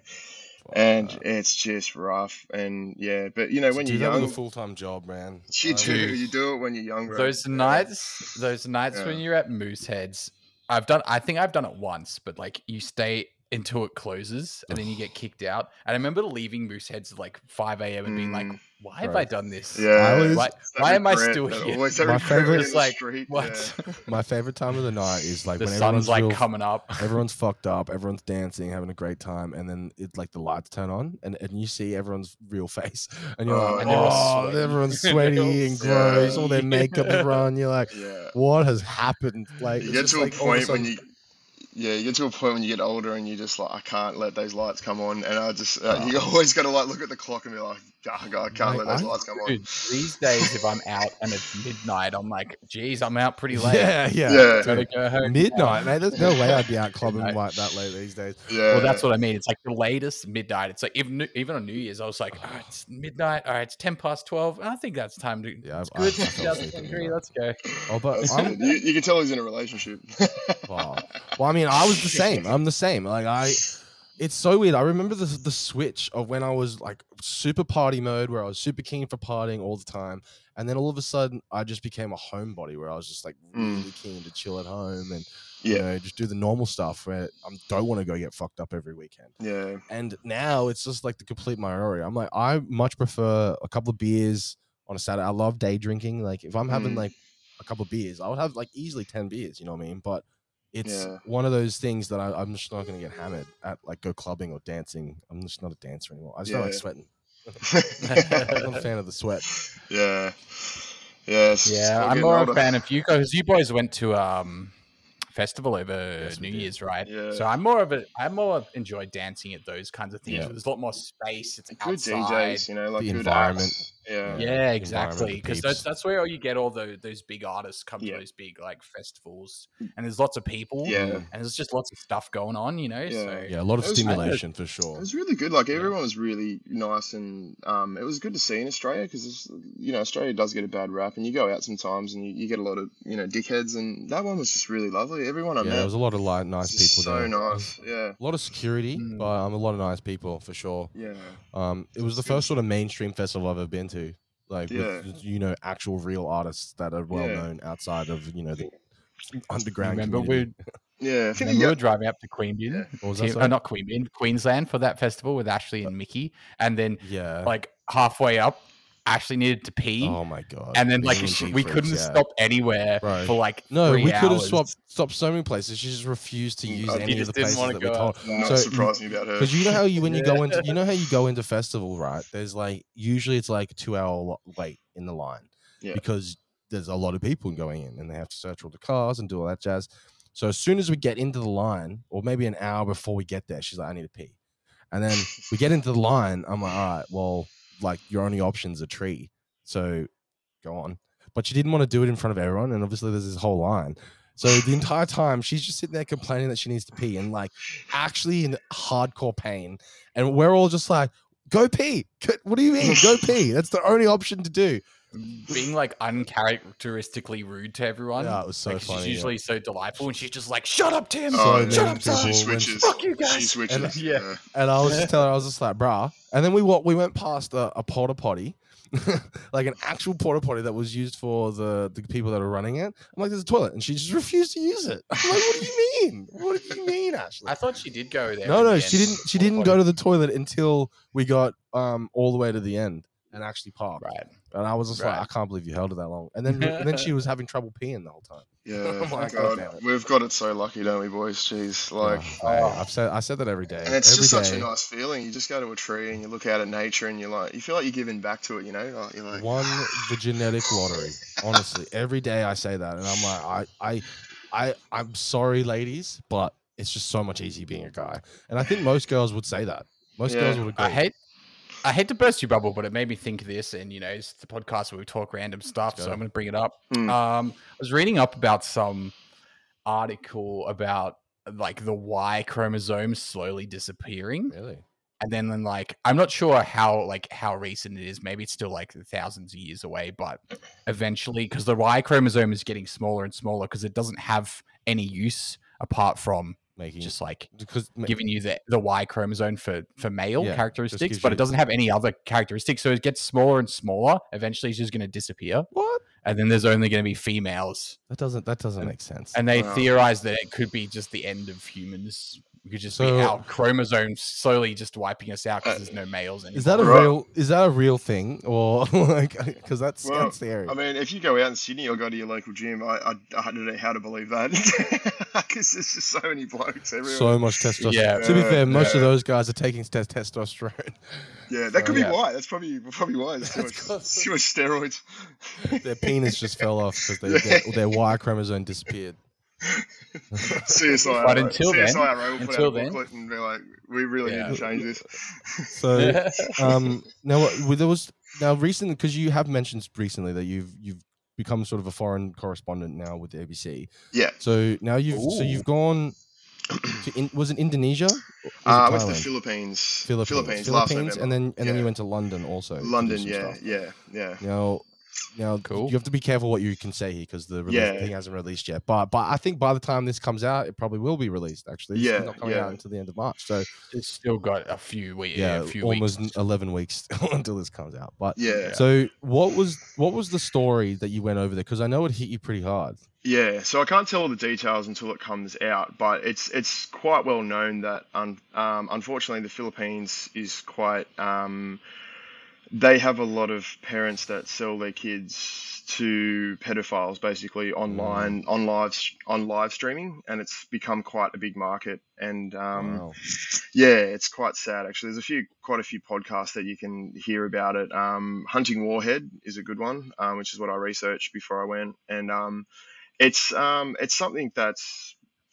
and
Fuck.
it's just rough. And yeah, but you know
To
when
do
you're
that
young,
with a full time job, man.
you
I-
do
Dude.
you do it when you're young. Bro.
Those
Yeah.
nights, those nights when
Yeah.
you're at Mooseheads, I've done. I think I've done it once, but like you stay until it closes, and then you get kicked out. And I remember leaving Mooseheads at like five a m and being like,
Mm.
"Why have
Bro.
I done this?
Yeah,
I was-
Why,
That
why am I
regret,
still
that
here?"
always that
My
regret
favorite-
in
It's
the
like,
street,
what?
yeah.
My favorite time of the night is like
the
when
sun's
everyone's
like
real-
coming up.
everyone's fucked up, everyone's dancing, having a great time, and then it's like the lights turn on, and, and you see everyone's real face, and you're
Oh,
like,
and everyone's
oh,
sweaty.
everyone's sweaty and gross, all their makeup is run. You're like,
Yeah.
what has happened? Like,
You
it's
get
just
to a
like all of
point when
sudden-
you, yeah, you get to a point when you get older and you just like, I can't let those lights come on, and I just, uh, you always got to like look at the clock and be like, oh God, I can't
Mate,
let those
I-
lights come on.
Dude, these days, if I'm out and it's midnight, I'm like, "Geez, I'm out pretty late.
yeah, yeah,
Yeah.
Gotta go home."
midnight, mate. There's no way I'd be out clubbing
Midnight.
like that late these days.
Yeah,
Well, that's what I mean. It's like the latest midnight. It's like even even on New Year's, I was like, "Oh, it's midnight. All right, it's ten past twelve. I think that's time to.
Yeah,
it's
I-
good.
I fell asleep at
twenty twenty-three.
midnight.
Let's go."
Oh, but
That's
I'm,
good. you, you can tell he's in a relationship.
Wow. Well, I mean, I was the same. I'm the same. Like I, it's so weird. I remember the the switch of when I was like super party mode, where I was super keen for partying all the time, and then all of a sudden, I just became a homebody, where I was just like
Mm.
really keen to chill at home and you
Yeah,
know just do the normal stuff, where I don't want to go get fucked up every weekend.
yeah,
And now it's just like the complete minority. I'm like, I much prefer a couple of beers on a Saturday. I love day drinking. Like if I'm having
Mm.
like a couple of beers, I would have like easily ten beers. You know what I mean? But it's
Yeah.
one of those things that I, I'm just not going to get hammered at, like go clubbing or dancing. I'm just not a dancer anymore. I just don't like
Yeah.
sweating. I'm not a fan of the sweat.
yeah, yes.
Yeah,
I'm
I'm
getting
more
older.
a fan of you guys. You boys went to um, festival over
Yes, we
New
did.
Year's, right?
Yeah.
So I'm more of a I more enjoy dancing at those kinds of things.
Yeah.
Where there's a lot more space. It's
Good
outside.
D Js, you know, like
The
good
environment.
acts. Yeah.
Yeah.
Yeah,
environment,
exactly.
the
Because
peeps.
that's that's where you get all the those big artists come
Yeah.
to those big like festivals, and there's lots of people,
Yeah.
Mm.
and there's just lots of stuff going on, you know.
Yeah.
So
Yeah, a lot of
It was-
stimulation for
It
sure.
was really good. Like
Yeah.
everyone was really nice, and um, it was good to see in Australia because you know Australia does get a bad rap, and you go out sometimes and you, you get a lot of you know dickheads, and that one was just really lovely. Everyone I
Yeah,
met
there was a lot of like nice
was just
people
so
there.
nice. Yeah,
A lot of security,
Mm.
but um, a lot of nice people for sure.
yeah,
Um, it was the
That's good to
first sort of mainstream festival I've ever been to, like
Yeah.
with you know actual real artists that are well
Yeah.
known outside of you know the underground
remember
community.
we
yeah. I think
remember we
yeah,
were driving up to Queanbeyan,
Yeah.
What was that,
Tim-
sorry?
uh, not Queanbeyan, Queensland for that festival with Ashley and Mickey, and then
Yeah.
like halfway up, Ashley needed to pee,
oh my god.
and then like
Being
she,
deep
we
freeze,
couldn't
yeah.
stop anywhere
Bro.
for like
No,
three
we could have
hours.
swapped stopped so many places. She just refused to
Mm,
use
uh,
any
She
of the
just didn't
places
wanna
that we
go
told.
out.
Not
So you-
surprising about her.
Because you know how you when you go
Yeah.
into you know how you go into festival, right? There's like usually it's like a two hour lo- wait in the line
Yeah.
because there's a lot of people going in and they have to search all the cars and do all that jazz. So as soon as we get into the line, or maybe an hour before we get there, she's like, "I need to pee," and then we get into the line. I'm like, "All right, well, like your only option's a tree, so go on." But she didn't want to do it in front of everyone, and obviously there's this whole line. So the entire time she's just sitting there complaining that she needs to pee and like actually in hardcore pain, and we're all just like, "Go pee! Go- What do you mean? Go pee? That's the only option to do."
Being like uncharacteristically rude to everyone.
Yeah, it was so
like,
funny,
She's
yeah.
usually so delightful, and she's just like, "Shut up, Tim!
So
oh,
many
Shut
yeah.
up,
people
son!"
She
when-
switches.
Fuck you
She
guys.
switches.
Yeah.
yeah.
And I was just telling her, I was just like, "Bruh," and then we walk, we went past a, a porta potty. Like an actual porta potty that was used for the, the people that are running it. I'm like, there's a toilet, and she just refused to use it. I'm like, what do you mean? What do you mean, Ashley?
I thought she did go there.
No,
in
no,
the
she
end.
didn't. She didn't go to the toilet until we got um all the way to the end and actually parked.
Right.
And I was just like,
Right.
I can't believe you held it that long. And then and then she was having trouble peeing the whole time.
Yeah,
Oh my
God,
God.
we've got it so lucky, don't we, boys? Jeez, like,
Oh, mate, I've said I said that every day.
and it's
every
just such
day.
a nice feeling. You just go to a tree and you look out at nature, and you're like, you feel like you're giving back to it, you know? Like, you're like,
Won the genetic lottery. Honestly, every day I say that, and I'm like, I, I, I, I'm sorry, ladies, but it's just so much easier being a guy. And I think most girls would say that. Most
Yeah.
girls would agree.
I hate. I hate to burst your bubble, but it made me think of this, and you know, it's the podcast where we talk random stuff,
Let's
so
go.
I'm going to bring it up.
Hmm.
Um, I was reading up about some article about like the Y chromosome slowly disappearing,
Really?
and then, then like I'm not sure how like how recent it is. Maybe it's still like thousands of years away, but eventually, because the Y chromosome is getting smaller and smaller because it doesn't have any use apart from
Making
just like
because ma-
giving you the, the Y chromosome for, for male
Yeah, just
characteristics,
gives
but
you-
it doesn't have any other characteristics. So it gets smaller and smaller. Eventually, it's just going to disappear.
what?
And then there's only going to be females.
That doesn't that doesn't
And-
make sense.
And they
Wow.
theorize that it could be just the end of humans. We could just
So-
be our chromosomes slowly just wiping us out because
Uh,
there's no males anymore.
Is that a
Right.
real is that a real thing or like because that sounds
Well,
scary?
I mean, if you go out in Sydney or go to your local gym, I, I, I don't know how to believe that. Because there's just so many blokes everywhere.
So much testosterone.
Yeah.
To be
Yeah,
fair, most of
yeah.
those guys are taking te- testosterone.
yeah, that could
so-
be why. That's probably probably why. There's too much,
That's 'cause-
too much steroids.
Their penis just fell off because
Yeah.
their, their Y chromosome disappeared.
C S I,
But until
C S I
then-
will put
until
out a
then-
booklet and be like, we really
Yeah.
need to change this.
So um now what- there was now recently because you have mentioned recently that you've you've become sort of a foreign correspondent now with the A B C.
Yeah.
So now you've so
Ooh.
you've gone to in, was it Indonesia? Or was it
Uh, I went to the
Thailand?
Philippines.
Philippines,
Philippines, last
Philippines,
November.
and then and then
Yeah.
you went to London also. to do
London,
some
yeah,
stuff.
yeah, yeah.
Now, now
Cool.
you have to be careful what you can say here because the release
Yeah.
thing hasn't released yet. But but I think by the time this comes out, it probably will be released. Actually, it's
Yeah,
not coming
yeah.
out until the end of March. So
It's still got a few weeks.
yeah,
Yeah, a few
almost
weeks.
eleven weeks until this comes out. But
Yeah.
so what was what was the story that you went over there? Because I know it hit you pretty hard.
Yeah, so I can't tell all the details until it comes out, but it's it's quite well known that un, um, unfortunately the Philippines is quite um, they have a lot of parents that sell their kids to pedophiles basically online on live s- on live streaming, and it's become quite a big market. And um,
Wow.
yeah, it's quite sad actually. There's a few, quite a few podcasts that you can hear about it. Um, Hunting Warhead is a good one, um, which is what I researched before I went, and um, it's um, it's something that's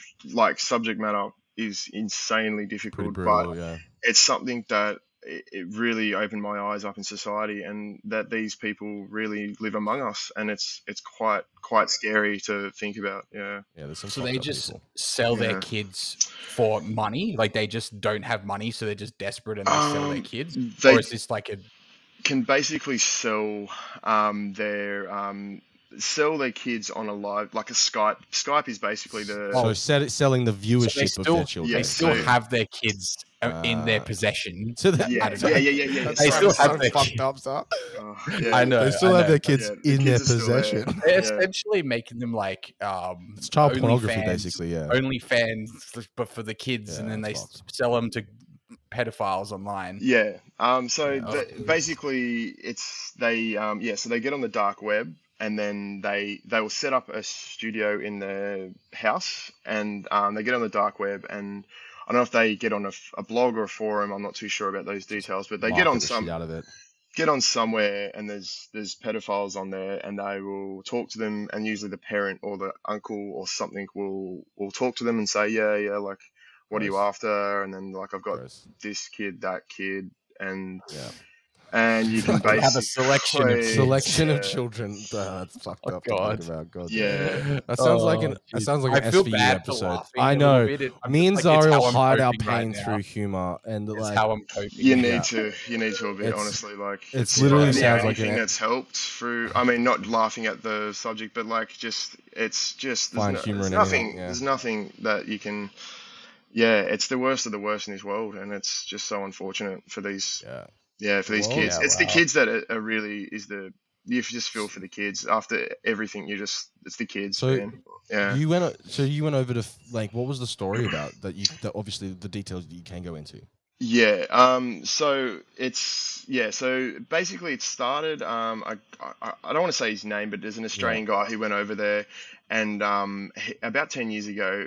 like subject matter is insanely
Pretty
difficult, but
brutal, yeah.
it's something that it, it really opened my eyes up in society, and that these people really live among us, and it's it's quite quite scary to think about. Yeah.
Yeah, there's some
So
fucked
they
up
just
people.
sell their
Yeah.
kids for money? Like they just don't have money, so they're just desperate and they sell their
Um,
kids?
they
Or is this like a
can basically sell um, their um, sell their kids on a live, like a Skype. Skype is basically the
So
Oh.
set, selling the
so they
viewership of
still
their children.
Yeah,
they still
so-
have their kids uh, in their
Ah.
possession?
So that,
yeah,
I don't know.
yeah, yeah, yeah, yeah, yeah.
That
They
Sorry,
still have
sorry.
their
fucked
kid-
up stuff.
Oh, yeah.
I know.
They still
I
have
know.
their kids
Yeah, the
in their
kids are still there.
possession.
They're
Yeah.
essentially making them like um,
It's child pornography,
OnlyFans-
basically. Yeah.
OnlyFans, but for the kids, and
Yeah,
then they
it's
s-
fucked.
sell them to pedophiles online.
Yeah. Um. So
Yeah.
the, basically, it's they. Um. Yeah. So they get on the dark web, and then they they will set up a studio in their house, and um, they get on the dark web, and I don't know if they get on a, f- a blog or a forum. I'm not too sure about those details, but they get
Market
on
the
some
shit out of it.
get on somewhere, and there's there's pedophiles on there, and they will talk to them, and usually the parent or the uncle or something will will talk to them and say, yeah, yeah, like, what are you
Gross.
after? And then like, I've got
Gross.
this kid, that kid, and
Yeah.
and you can
They have a
basically
selection of kids.
Selection of
yeah.
children. Uh, that's fucked
Oh,
up. to think
God.
about. God.
Yeah.
That sounds like an.
Oh,
That
geez.
sounds like an
I feel
S V U
bad for
episode.
laughing
I
a little
know.
bit. It- I'm
Me and
just like, it's
Zariel
how I'm
hide our
coping right
pain
now.
through humor, and
It's
like
how I'm coping.
You need
Yeah.
to, you need to a bit,
It's-
honestly. Like,
it's
it's
literally
not the
sounds
only
like an
thing
e-
that's helped through. I mean, not laughing at the subject, but like, just it's just there's,
Find
no,
humor
there's
in
nothing.
anything, yeah.
There's nothing that you can. Yeah, it's the worst of the worst in this world, and it's just so unfortunate for these.
yeah.
Yeah, for these
Well,
kids.
yeah,
It's the
wow.
kids that are, are really is the. You just feel for the kids after everything. You just it's the kids,
So,
man. Yeah.
You went. o- So you went over to f- like what was the story about that you that obviously the details you can go into.
Yeah, um, so it's yeah, so basically it started. Um, I, I I don't want to say his name, but there's an Australian guy who went over there, and um, he, about ten years ago,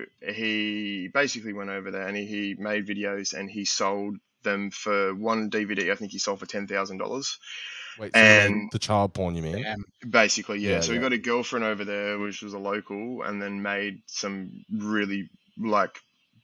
he basically went over there and he, he made videos and he sold them for one D V D. I think he sold for ten thousand dollars.
Wait, so you mean
And-
the child porn you mean?
Damn.
Basically, yeah.
Yeah,
So
yeah.
he got a girlfriend over there, which was a local, and then made some really like.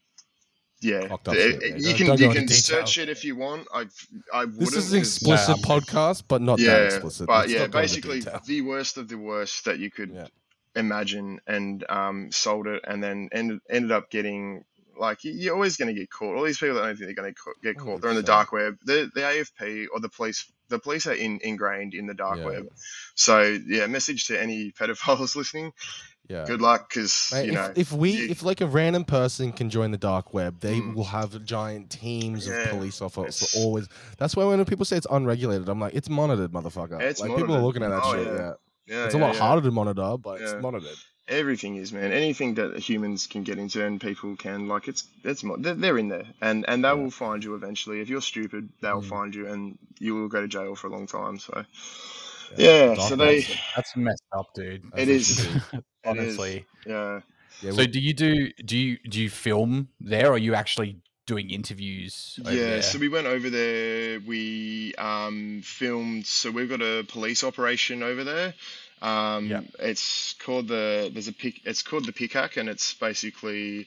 Yeah,
Fucked up
it-
shit,
it-
yeah.
you
Don't-
can
don't go
you
into
can
detail.
search it if you want. I I wouldn't.
This is an
'cause-
explicit
Um,
podcast, but not that
yeah,
explicit.
but
Let's
yeah,
not go into
basically
detail.
the worst of the worst that you could
Yeah.
imagine, and um, sold it, and then ended ended up getting like you- you're always going to get caught. All these people that don't think they're going to get caught, they're in the
one hundred percent.
dark web. The the A F P or the police, the police are in, ingrained in the dark
Yeah.
web. So yeah, message to any pedophiles listening:
Yeah.
good luck, because
Mate,
you
if,
know
if we
you-
if like a random person can join the dark web, they
Mm.
will have giant teams of
Yeah,
police officers
it's-
always. That's why when people say it's unregulated, I'm like, it's monitored, motherfucker.
It's
like people are
monitored.
looking at that
Oh,
shit.
yeah.
Yeah,
yeah,
it's a
yeah,
lot
yeah.
harder to monitor, but
Yeah.
it's monitored.
Everything is, man. Anything that humans can get into and people can, like, it's it's mo- they're, they're in there, and and they
Yeah.
will find you eventually. If you're stupid, they'll
Mm.
find you, and you will go to jail for a long time. So
Yeah,
yeah,
the
so
dark
they
web's-
That's messed up, dude.
As
it
they
is.
should be.
It is.
Honestly.
yeah.
Yeah,
So
well,
do you do do you do you film there, or are you actually doing interviews over
Yeah,
there?
so we went over there. We um, filmed. So we've got a police operation over there. Um,
Yeah.
It's called the. There's a pick. It's called the P C A C, and it's basically.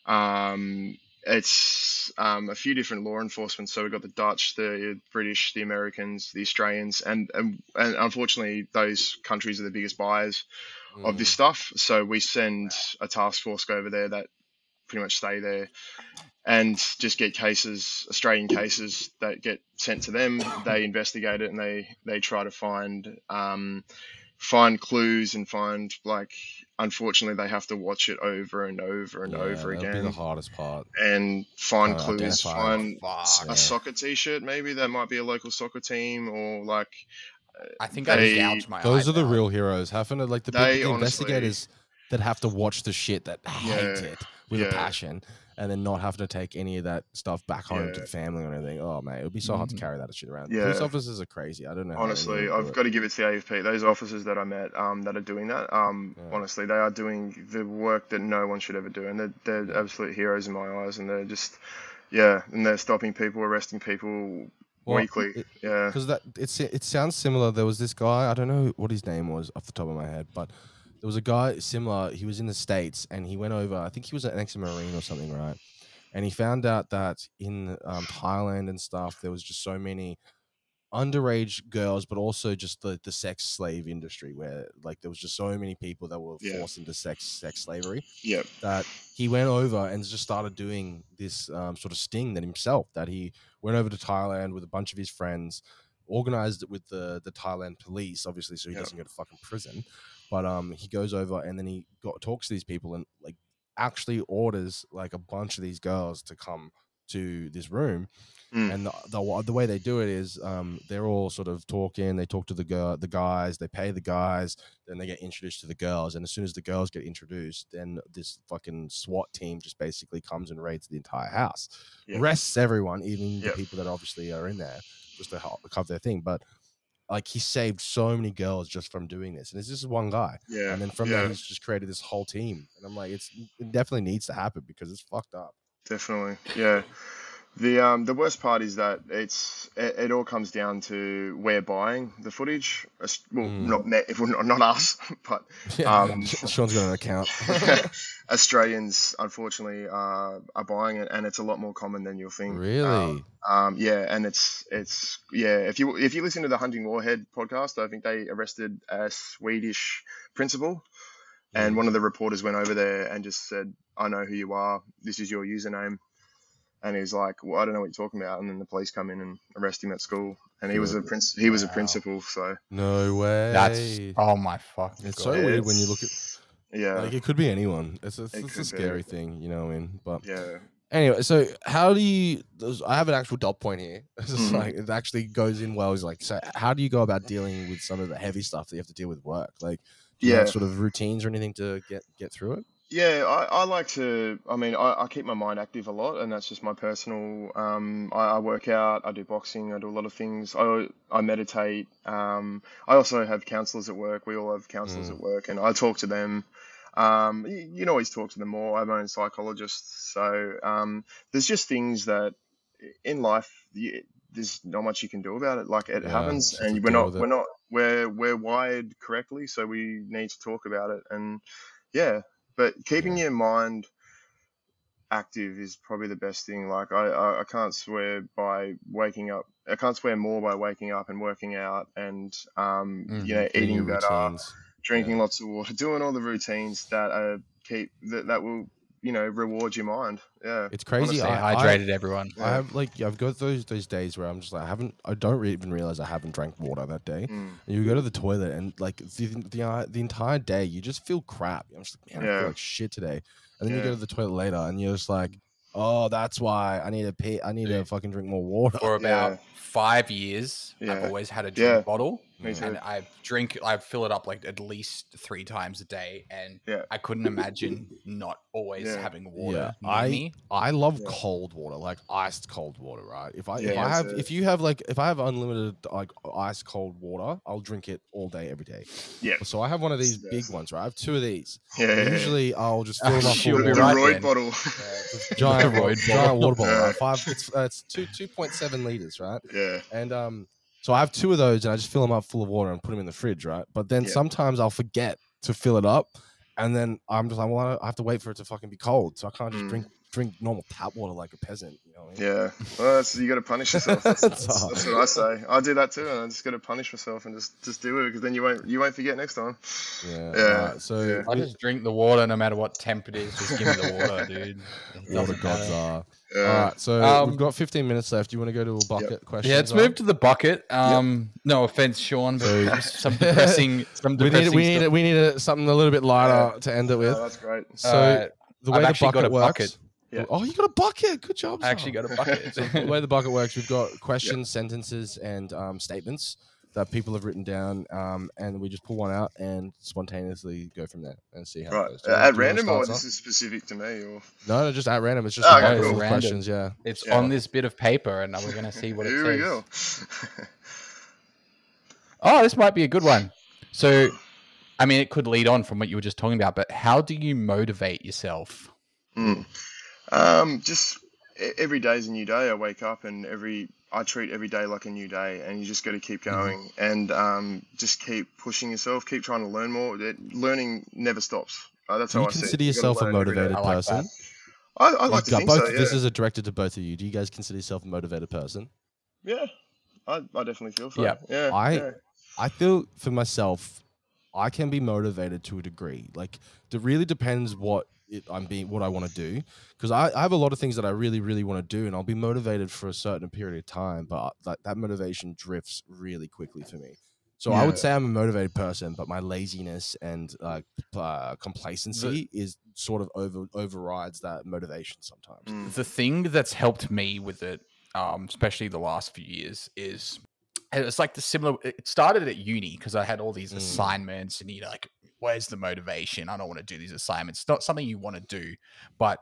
Um, it's um, a few different law enforcement. So we've got the Dutch, the British, the Americans, the Australians, and and, and unfortunately those countries are the biggest buyers of this
mm,
stuff. So we send a task force go over there that pretty much stay there and just get cases, Australian cases that get sent to them. They investigate it and they they try to find um, find clues and find like. Unfortunately, they have to watch it over and over and
yeah,
over
that'll be the
again
hardest part.
and find
Trying to
clues.
identify.
Find
Fuck.
Yeah.
a soccer T-shirt, maybe that might be a local soccer team, or like
I think
They-
I gouged my
Those
eye
are the
out.
real heroes. Having to like the,
They
people, the
honestly-
investigators that have to watch the shit that hate
Yeah,
it with a
yeah.
passion, and then not have to take any of that stuff back home to
Yeah.
the family or anything. Oh man, it would be so hard to
Mhm.
carry that shit around.
Yeah.
Police officers are crazy. I don't know. how
honestly,
anyone
I've
do it.
got to give it to the A F P. Those officers that I met um, that are doing that, um,
Yeah.
honestly, they are doing the work that no one should ever do, and they're, they're
Yeah.
absolute heroes in my eyes. And they're just, yeah, and they're stopping people, arresting people
Well,
weekly.
it-
Yeah,
because that it's it sounds similar. There was this guy, I don't know what his name was off the top of my head, but there was a guy similar. He was in the States, and he went over. I think he was an ex-marine or something, right? And he found out that in um, Thailand and stuff, there was just so many underage girls, but also just the, the sex slave industry, where like there was just so many people that were
Yeah.
forced into sex sex slavery,
Yep.
that he went over and just started doing this um, sort of sting that himself, that he went over to Thailand with a bunch of his friends, organized it with the the Thailand police, obviously, so he
Yep.
doesn't go to fucking prison. But um, he goes over and then he got talks to these people and like actually orders like a bunch of these girls to come to this room.
Mm.
And the, the the way they do it is um, they're all sort of talking. They talk to the girl, the guys. They pay the guys. Then they get introduced to the girls. And as soon as the girls get introduced, then this fucking SWAT team just basically comes and raids the entire house,
Yep.
arrests everyone, even
Yep.
the people that obviously are in there, just to help cover their thing. But like he saved so many girls just from doing this, and it's just one guy.
Yeah.
And then from
yeah.
there, he's just created this whole team. And I'm like, it's it definitely needs to happen because it's fucked up.
Definitely. Yeah. The um the worst part is that it's it, it all comes down to we're buying the footage. As- Well,
Mm.
not me, well, not, not us, but
Yeah,
Um,
Sean's got an account.
Australians unfortunately are are buying it, and it's a lot more common than you'll think.
Really?
Um, um, yeah, and it's it's yeah. If you if you listen to the Hunting Warhead podcast, I think they arrested a Swedish principal, and
Mm.
one of the reporters went over there and just said, "I know who you are. This is your username." And he's like, "Well, I don't know what you're talking about." And then the police come in and arrest him at school, and he was a
Good.
prince. He was a
Wow.
principal, so
No way.
That's oh my fucking
It's
god.
so weird when you
It's-
look at
yeah,
like it could be anyone. It's a,
It
it's a
could
scary
be.
thing, you know what I mean? But
yeah,
anyway, so how do you? there's- I have an actual dot point here. It's just
Mhm.
like it actually goes in well. Is like, so how do you go about dealing with some of the heavy stuff that you have to deal with work? Like, do you
yeah.
have sort of routines or anything to get get through it?
Yeah, I, I like to. I mean, I, I keep my mind active a lot, and that's just my personal. Um, I, I work out, I do boxing, I do a lot of things. I I meditate. Um, I also have counselors at work. We all have counselors
Mm.
at work, and I talk to them. Um, you, you can always talk to them more. I have my own psychologist, so um, there's just things that in life you, there's not much you can do about it. Like it
Yeah,
happens,
just have to
and we're
deal
not
with
we're
it.
not we're we're wired correctly, so we need to talk about it. And yeah, but keeping
Yeah.
your mind active is probably the best thing. Like I, I, I can't swear by waking up. I can't swear more by waking up and working out and um,
Mhm.
you know,
Doing
eating
your
better,
routines.
drinking
Yeah.
lots of water, doing all the routines that uh, keep that, that will you know reward your mind. Yeah,
It's crazy.
honestly.
Stay
I, I
hydrated, everyone.
I have like I've got those those days where I'm just like I haven't I don't re- even realize I haven't drank water that day.
Mm,
And you go to the toilet and like the the, uh, the entire day you just feel crap. I'm just like, man, I
Yeah.
feel like shit today. And then you
Yeah.
go to the toilet later and you're just like, oh, that's why I need to pee. I need to
Dude.
fucking drink more water.
For about
Yeah.
five years,
Yeah.
I've always had a drink
Yeah.
bottle,
Me too.
and I drink. I fill it up like at least three times a day, and
Yeah.
I couldn't imagine not always
Yeah.
having water
Yeah,
near
I
me.
I love
Yeah.
cold water, like iced cold water, right? If I if
Yeah,
I
that's
have
it.
if you have like if I have unlimited like ice cold water, I'll drink it all day every day.
Yeah.
So I have one of these
It's the
big
best.
ones, right? I have two of these.
Yeah.
And
yeah, yeah.
usually I'll just
Oh,
fill them up
she'll
full
the,
of
be
the
water.
right
Roid
then.
bottle.
Giant,
The
wa-
Roid
giant
bottle.
water bottle,
Yeah.
right? Five. It's uh, it's two two point seven liters, right?
Yeah.
And um, so I have two of those, and I just fill them up full of water and put them in the fridge, right? But then
Yeah.
sometimes I'll forget to fill it up, and then I'm just like, well, I have to wait for it to fucking be cold, so I can't just
Mm.
drink drink normal tap water like a peasant, you know? What I mean?
Yeah. Well, that's you got to punish yourself. That's,
That's
that's,
hard.
that's what I say. I do that too, and I just got to punish myself and just just do it because then you won't you won't forget next time.
Yeah.
Yeah,
alright, so
yeah.
I just drink the water no matter what temp it is. Just give me the water, dude. It
water
doesn't
gods
matter.
are.
Yeah.
All right, so
Um,
we've got fifteen minutes left. Do you want to go to a bucket question?
Yeah, let's move to the bucket. Um, no offense, Sean, but
So-
there's some depressing, some
We
depressing
need we need
stuff.
we need a, something a little bit lighter to end it with.
Oh, that's great.
So
Uh,
the
I've
way the
actually
bucket
got a
works.
bucket.
Yeah.
Oh, you got a bucket. Good job.
I actually
Zara.
got a bucket.
So the way the bucket works, we've got questions, sentences, and um, statements that people have written down, um, and we just pull one out and spontaneously go from there and see how it
Right.
goes. Do
Uh,
you wanna-
at
do you wanna
random, or
start,
this
Zara?
is specific to me, or
No, no, just at random. It's just
Oh,
a
okay,
bucket
cool.
full of
Random.
questions. Yeah.
It's
Yeah.
on this bit of paper, and we're going to see what it
here
says.
we go.
Oh, this might be a good one. So, I mean, it could lead on from what you were just talking about, but how do you motivate yourself?
Mm. Um, just e- every day is a new day. I wake up and every I treat every day like a new day, and you just got to keep
Mhm.
going and um, just keep pushing yourself, keep trying to learn more. It, learning never stops. Uh, that's
Do
how
you
I see it.
consider
You got to
yourself a
learn every day.
motivated
I like that.
person?
I, I like
Like
to
uh,
think
both.
so.
This
Yeah,
is a directed to both of you. Do you guys consider yourself a motivated person?
yeah. I, I definitely feel so.
Yeah.
Yeah,
I
yeah.
I feel for myself, I can be motivated to a degree. Like it really depends what it, I'm being, what I want to do. Because I, I have a lot of things that I really, really want to do, and I'll be motivated for a certain period of time, but that, that motivation drifts really quickly for me. So I
Yeah.
would say I'm a motivated person, but my laziness and uh, uh,
The
complacency is sort of over overrides that motivation sometimes.
Mm.
the thing that's helped me with it, um, especially the last few years, is it's like the similar. It started at uni because I had all these
Mm.
assignments, and you know, like, where's the motivation? I don't want to do these assignments. It's not something you want to do, but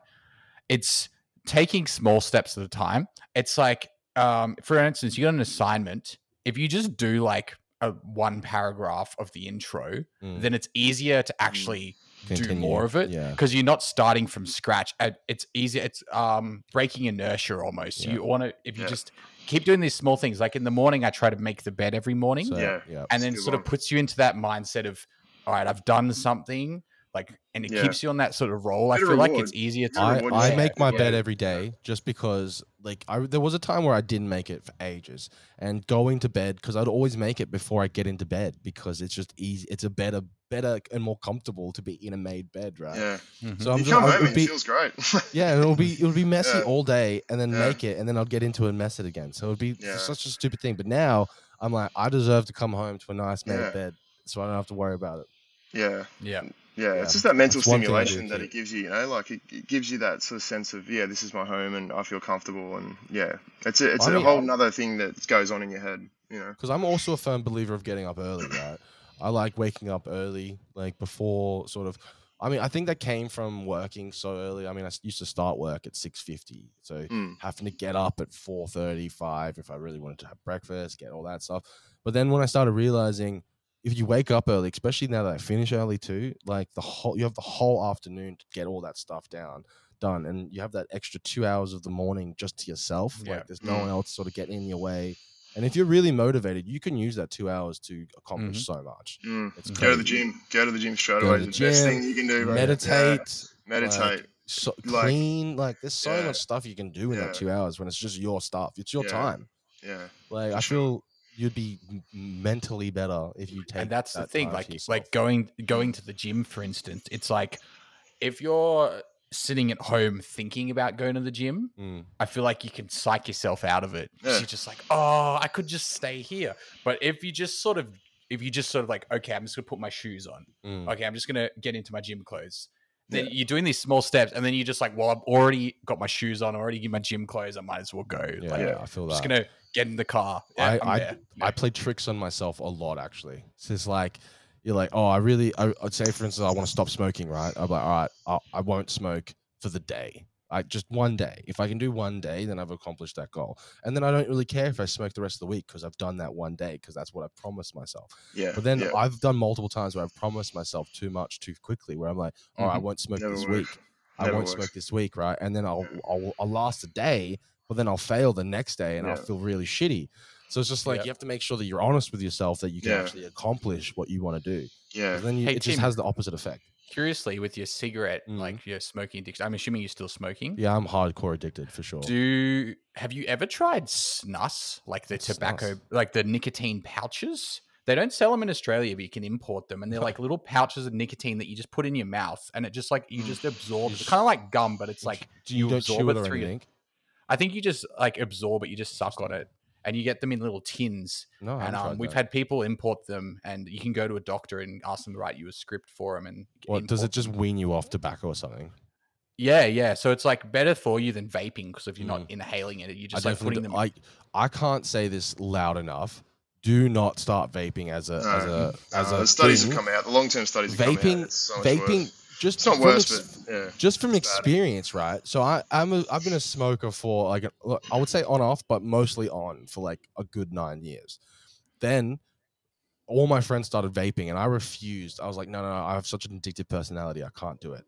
it's taking small steps at a time. It's like, um, for instance, you got an assignment. If you just do like a one paragraph of the intro,
Mm.
then it's easier to actually do
Continue.
more of it
Yeah.
because you're not starting from scratch. Uh, It's easier. It's um breaking inertia almost.
Yeah.
You want to if you
Yeah.
just keep doing these small things. Like in the morning, I try to make the bed every morning,
So,
Yeah.
yeah.
and
It's a
then
good
sort
one.
of puts you into that mindset of, all right, I've done something. Like, and it
Yeah.
keeps you on that sort of roll. I
Bit of
feel like
reward.
it's easier
Bit
to.
of
I,
reward
I
yourself.
make my
Yeah.
bed every
Yeah.
day just because like I there was a time where I didn't make it for ages, and going to bed because I'd always make it before I get into bed because it's just easy. It's a better, better and more comfortable to be in a made bed, right?
Yeah.
Mhm.
So I'm
You
just
come
I,
home
it'd
and it
be
feels great.
yeah, and it'll be it'll be messy
Yeah.
all day, and then
Yeah.
make it, and then I'll get into it and mess it again. So it'd be
Yeah.
such a stupid thing. But now I'm like, I deserve to come home to a nice made
Yeah.
bed, so I don't have to worry about it.
Yeah.
Yeah.
Yeah,
Yeah,
it's just that mental
that's one thing I do
stimulation that
keep.
it gives you, you know, like it, it gives you that sort of sense of, yeah, this is my home and I feel comfortable and yeah, it's a, it's
I
a
mean,
whole nother thing that goes on in your head, you know.
because I'm also a firm believer of getting up early, right? I like waking up early, like before sort of. I mean, I think that came from working so early. I mean, I s- used to start work at six fifty, so
Mm.
having to get up at four thirty-five if I really wanted to have breakfast, get all that stuff. But then when I started realizing, if you wake up early, especially now that I finish early too, like the whole you have the whole afternoon to get all that stuff down done, and you have that extra two hours of the morning just to yourself.
Yeah.
Like there's no one
Mm.
else sort of getting in your way. And if you're really motivated, you can use that two hours to accomplish
Mhm.
so much.
Mm.
It's
Mhm.
Go to the
crazy.
gym. Go to the gym straight
Go
away.
to the
The best
gym,
thing you can do, bro. Yeah.
meditate, like
Meditate.
so
Like,
clean. Like there's so
yeah,
much stuff you can do in
yeah,
that two hours when it's just your stuff. It's your
yeah,
time.
yeah,
Like
for
I
sure.
feel you'd be m- mentally better if you take
And that's the
that
thing.
time for
Like,
yourself.
like going going to the gym, for instance. It's like if you're sitting at home thinking about going to the gym,
Mm,
I feel like you can psych yourself out of it. 'Cause
Yeah.
You're just like, oh, I could just stay here. But if you just sort of, if you just sort of like, okay, I'm just gonna put my shoes on.
mm.
Okay, I'm just gonna get into my gym clothes. Then
Yeah.
you're doing these small steps, and then you're just like, well, I've already got my shoes on, already get my gym clothes. I might as well go.
Yeah,
Like,
Yeah.
I feel
I'm
that.
just gonna get in the car. Yeah,
I
I'm
I
there.
I
Yeah.
play tricks on myself a lot actually. So it's like you're like, oh, I really, I, I'd say for instance, I want to stop smoking, right? I'm like, all right, I, I won't smoke for the day. I just one day. If I can do one day, then I've accomplished that goal. And then I don't really care if I smoke the rest of the week because I've done that one day because that's what I promised myself.
Yeah.
But then
Yeah.
I've done multiple times where I've promised myself too much too quickly. Where I'm like, oh, I
Mhm.
won't smoke
Never
this
works.
week. I
Never
won't
works.
smoke this week, right? And then I'll,
Yeah.
I'll I'll last a day, but then I'll fail the next day and I'll
Yeah.
feel really shitty. So it's just like
Yeah.
you have to make sure that you're honest with yourself that you can
Yeah.
actually accomplish what you want to do.
Yeah.
'Cause then you,
Hey,
it just
Tim.
has the opposite effect.
Curiously, with your cigarette,
Mhm.
like your smoking addiction, I'm assuming you're still smoking.
Yeah, I'm hardcore addicted for sure.
Do have you ever tried snus, like the
What's
tobacco,
snus?
like the nicotine pouches? They don't sell them in Australia, but you can import them, and they're like little pouches of nicotine that you just put in your mouth, and it just like you
Mm.
just absorb.
You
It's
sh-
kind of like gum, but it's
You,
like
do you,
you
don't
absorb
chew
it
it or
through. Your,
anything?
I think you just like absorb it. You just suck on it, and you get them in little tins.
No, I
And
haven't
um,
tried
we've
that.
had people import them, and you can go to a doctor and ask them to write you a script for them. And
What does it
import
just
them.
wean you off tobacco or something?
Yeah, yeah. So it's like better for you than vaping because if you're not
Mm.
inhaling it, you're
I
just like
definitely
putting
do-
them.
I I can't say this loud enough. Do not start vaping as a as
No.
a as
Uh,
a
the studies
thing.
have come out. The long-term studies have come out.
Vaping
It's so much
vaping
worse.
just
It's not
from
worse,
ex-
but yeah.
just from
it's bad.
experience, right? So I I'm a, I've been a smoker for like a, look, I would say on off, but mostly on for like a good nine years. Then all my friends started vaping, and I refused. I was like, no, no, no. I have such an addictive personality. I can't do it.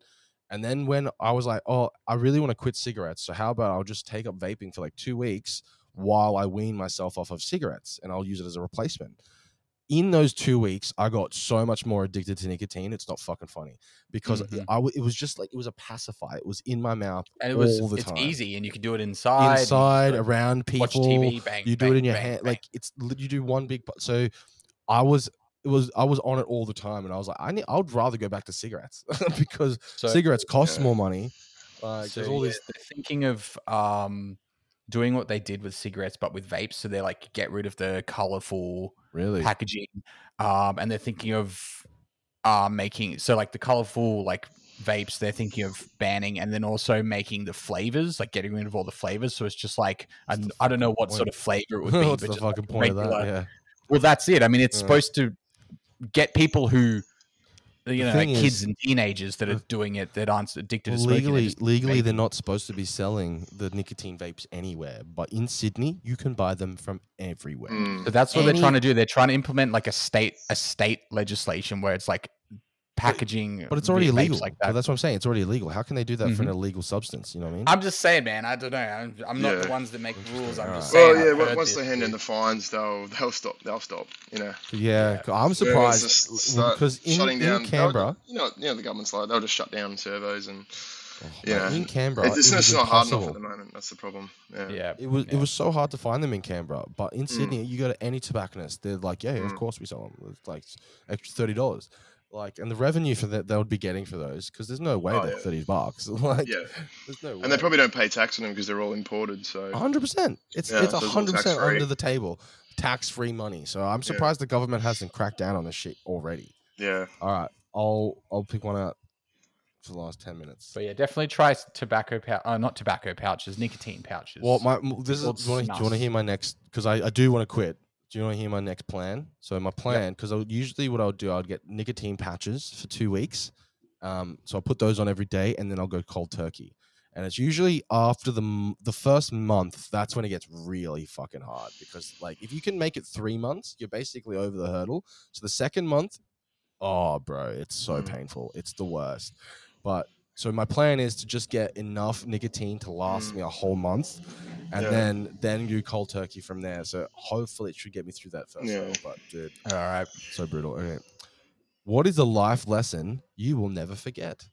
And then when I was like, oh, I really want to quit cigarettes, so how about I'll just take up vaping for like two weeks while I wean myself off of cigarettes, and I'll use it as a replacement. In those two weeks, I got so much more addicted to nicotine. It's not fucking funny because
Mhm.
I w- it was just like it was a pacifier. It was in my mouth
And it was
all the
it's
time.
easy, and you can do it inside.
Inside,
you
around people.
watch T V, bang.
You do
bang,
it in your
bang,
hand.
bang.
Like it's you do one big. So I was it was I was on it all the time, and I was like, I need. I would rather go back to cigarettes because
So,
cigarettes cost
Yeah.
more money. Like
so
there's all
yeah,
these.
they're thinking of um doing what they did with cigarettes, but with vapes. So they're like get rid of the colorful
Really?
packaging, um, and they're thinking of uh making so like the colorful like vapes. They're thinking of banning, and then also making the flavors, like getting rid of all the flavors. So it's just like I,
What's the
I don't know
fucking
what
point?
sort of flavor it would be,
What's
but
the
just
fucking
like
point of
regular.
that? Yeah.
Well, that's it. I mean, it's
Yeah.
supposed to get people who, you
The
know,
thing
kids
is-
and teenagers that are
the-
doing it that aren't addicted
Well,
to smoking. they're
legally,
just
legally, they're
vaping.
not supposed to be selling the nicotine vapes anywhere. But in Sydney, you can buy them from everywhere.
Mm.
So that's what
Any-
they're trying to do. They're trying to implement like a state a state legislation where it's like packaging,
But it's already
vapes
illegal.
like
But
that.
that's what I'm saying. It's already illegal. How can they do that for an
Mhm.
illegal substance? You know what I mean?
I'm just saying, man. I don't know. I'm, I'm not the
Yeah.
ones that make rules. I'm just
Alright.
saying.
Well, yeah.
I've
on-
heard
Once
this,
they hand in
dude.
the fines, they'll they'll stop. They'll stop. You know.
yeah,
Yeah.
I'm
They'll
surprised
just start
because in,
shutting
in
down. they'll-
Canberra,
You know, you know the government's like they'll just shut down servos and
oh,
yeah.
mate, in Canberra,
It's, it's
it was
not hard enough
impossible.
at the moment. That's the problem. Yeah.
Yeah.
It was
yeah.
it was so hard to find them in Canberra, but in
Mm.
Sydney, you go to any tobacconist, they're like, yeah, yeah, of
Mm.
course we sell them. It's like extra thirty dollars, like, and the revenue for that they would be getting for those because there's no way
Oh,
they're
yeah.
thirty bucks. Like,
Yeah.
there's no way.
And they probably don't pay tax on them because they're all imported. So
hundred percent. It's
Yeah,
it's
so it's all
hundred percent
tax-free.
under the table, tax free money. So I'm surprised the government hasn't cracked down on this shit already.
yeah.
All right, I'll I'll pick one out for the last ten minutes.
But yeah, definitely try tobacco pouch. Uh, not tobacco pouches, nicotine pouches.
Well, my m- this is.
Well,
Do you want to
snus.
hear my next? Because I, I do want to quit. Do you want to hear my next plan? So my plan, because I would usually what I would do, I'd get nicotine patches for two weeks. Um, so I'll put those on every day, and then I'll go cold turkey. And it's usually after the m- the first month, that's when it gets really fucking hard. Because like if you can make it three months, you're basically over the hurdle. So the second month, oh bro, it's so
Mm.
painful. It's the worst. But so my plan is to just get enough nicotine to last
Mm.
me a whole month, and
Yeah.
then then do cold turkey from there. So hopefully it should get me through that first
Yeah.
hurdle. But dude,
all right.
so brutal. Okay, what is a life lesson you will never forget?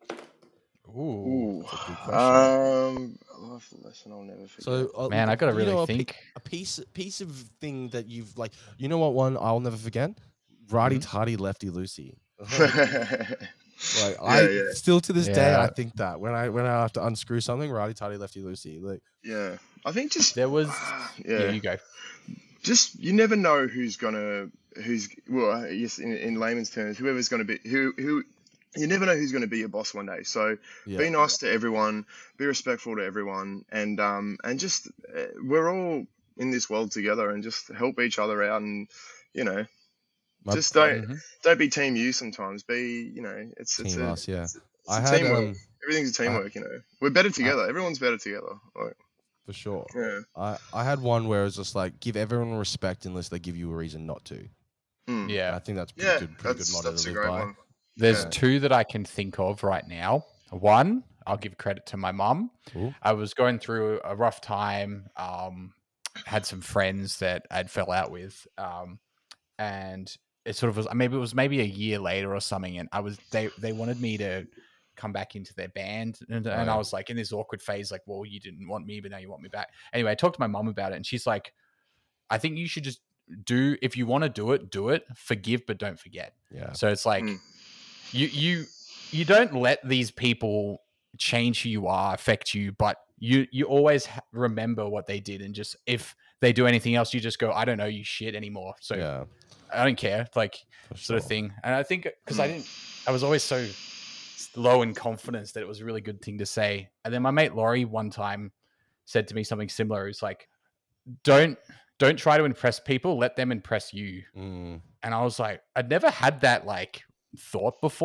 Ooh.
Ooh.
That's a good question.
Um, a life lesson I'll never forget.
So uh,
Man, I gotta
you
really
know, a, pi-
think.
a piece piece of thing that you've like. You know what one I'll never forget? Righty
Mhm.
tighty lefty loosey.
yeah,
Like I
yeah.
still to this day I
Yeah.
think that when I when I have to unscrew something, righty tighty lefty loosey. Like
yeah. I think just
There was.
yeah.
Yeah, you go.
just you never know who's gonna who's well yes in, in layman's terms whoever's gonna be who who you never know who's gonna be your boss one day. So
yeah,
be nice to everyone, be respectful to everyone, and um and just uh, we're all in this world together, and just help each other out, and you know
my
just don't
Mhm.
don't be team you sometimes. Be you know it's it's
team
a,
us, yeah.
it's, it's
I
a
had
teamwork.
um
Everything's a teamwork, you know. We're better
I,
together. Everyone's better together. Like,
for sure.
yeah.
I I had one where it was just like give everyone respect unless they give you a reason not to.
Mm.
And
Yeah.
I think that's pretty
Yeah,
good, pretty good
that's
motto
that's
to
a
live
great
by.
one.
There's
Yeah.
two that I can think of right now. One, I'll give credit to my mum.
Cool.
I was going through a rough time. Um, had some friends that I'd fell out with, um, and it sort of was maybe it was maybe a year later or something. And I was they they wanted me to come back into their band, and,
Oh,
and
yeah.
I was like in this awkward phase, like, well, you didn't want me, but now you want me back. Anyway, I talked to my mum about it, and she's like, I think you should just do if you want to do it, do it. Forgive, but don't forget.
Yeah.
So it's like
Mm.
you you you don't let these people change who you are, affect you, but you you always ha- remember what they did, and just if they do anything else, you just go, I don't know you shit anymore, so
Yeah.
I don't care, like
For
sort of
sure.
thing. And I think because I didn't, I was always so low in confidence that it was a really good thing to say. And then my mate Laurie one time said to me something similar. He's like, don't don't try to impress people, let them impress you.
Mm.
And I was like, I'd never had that like thought before.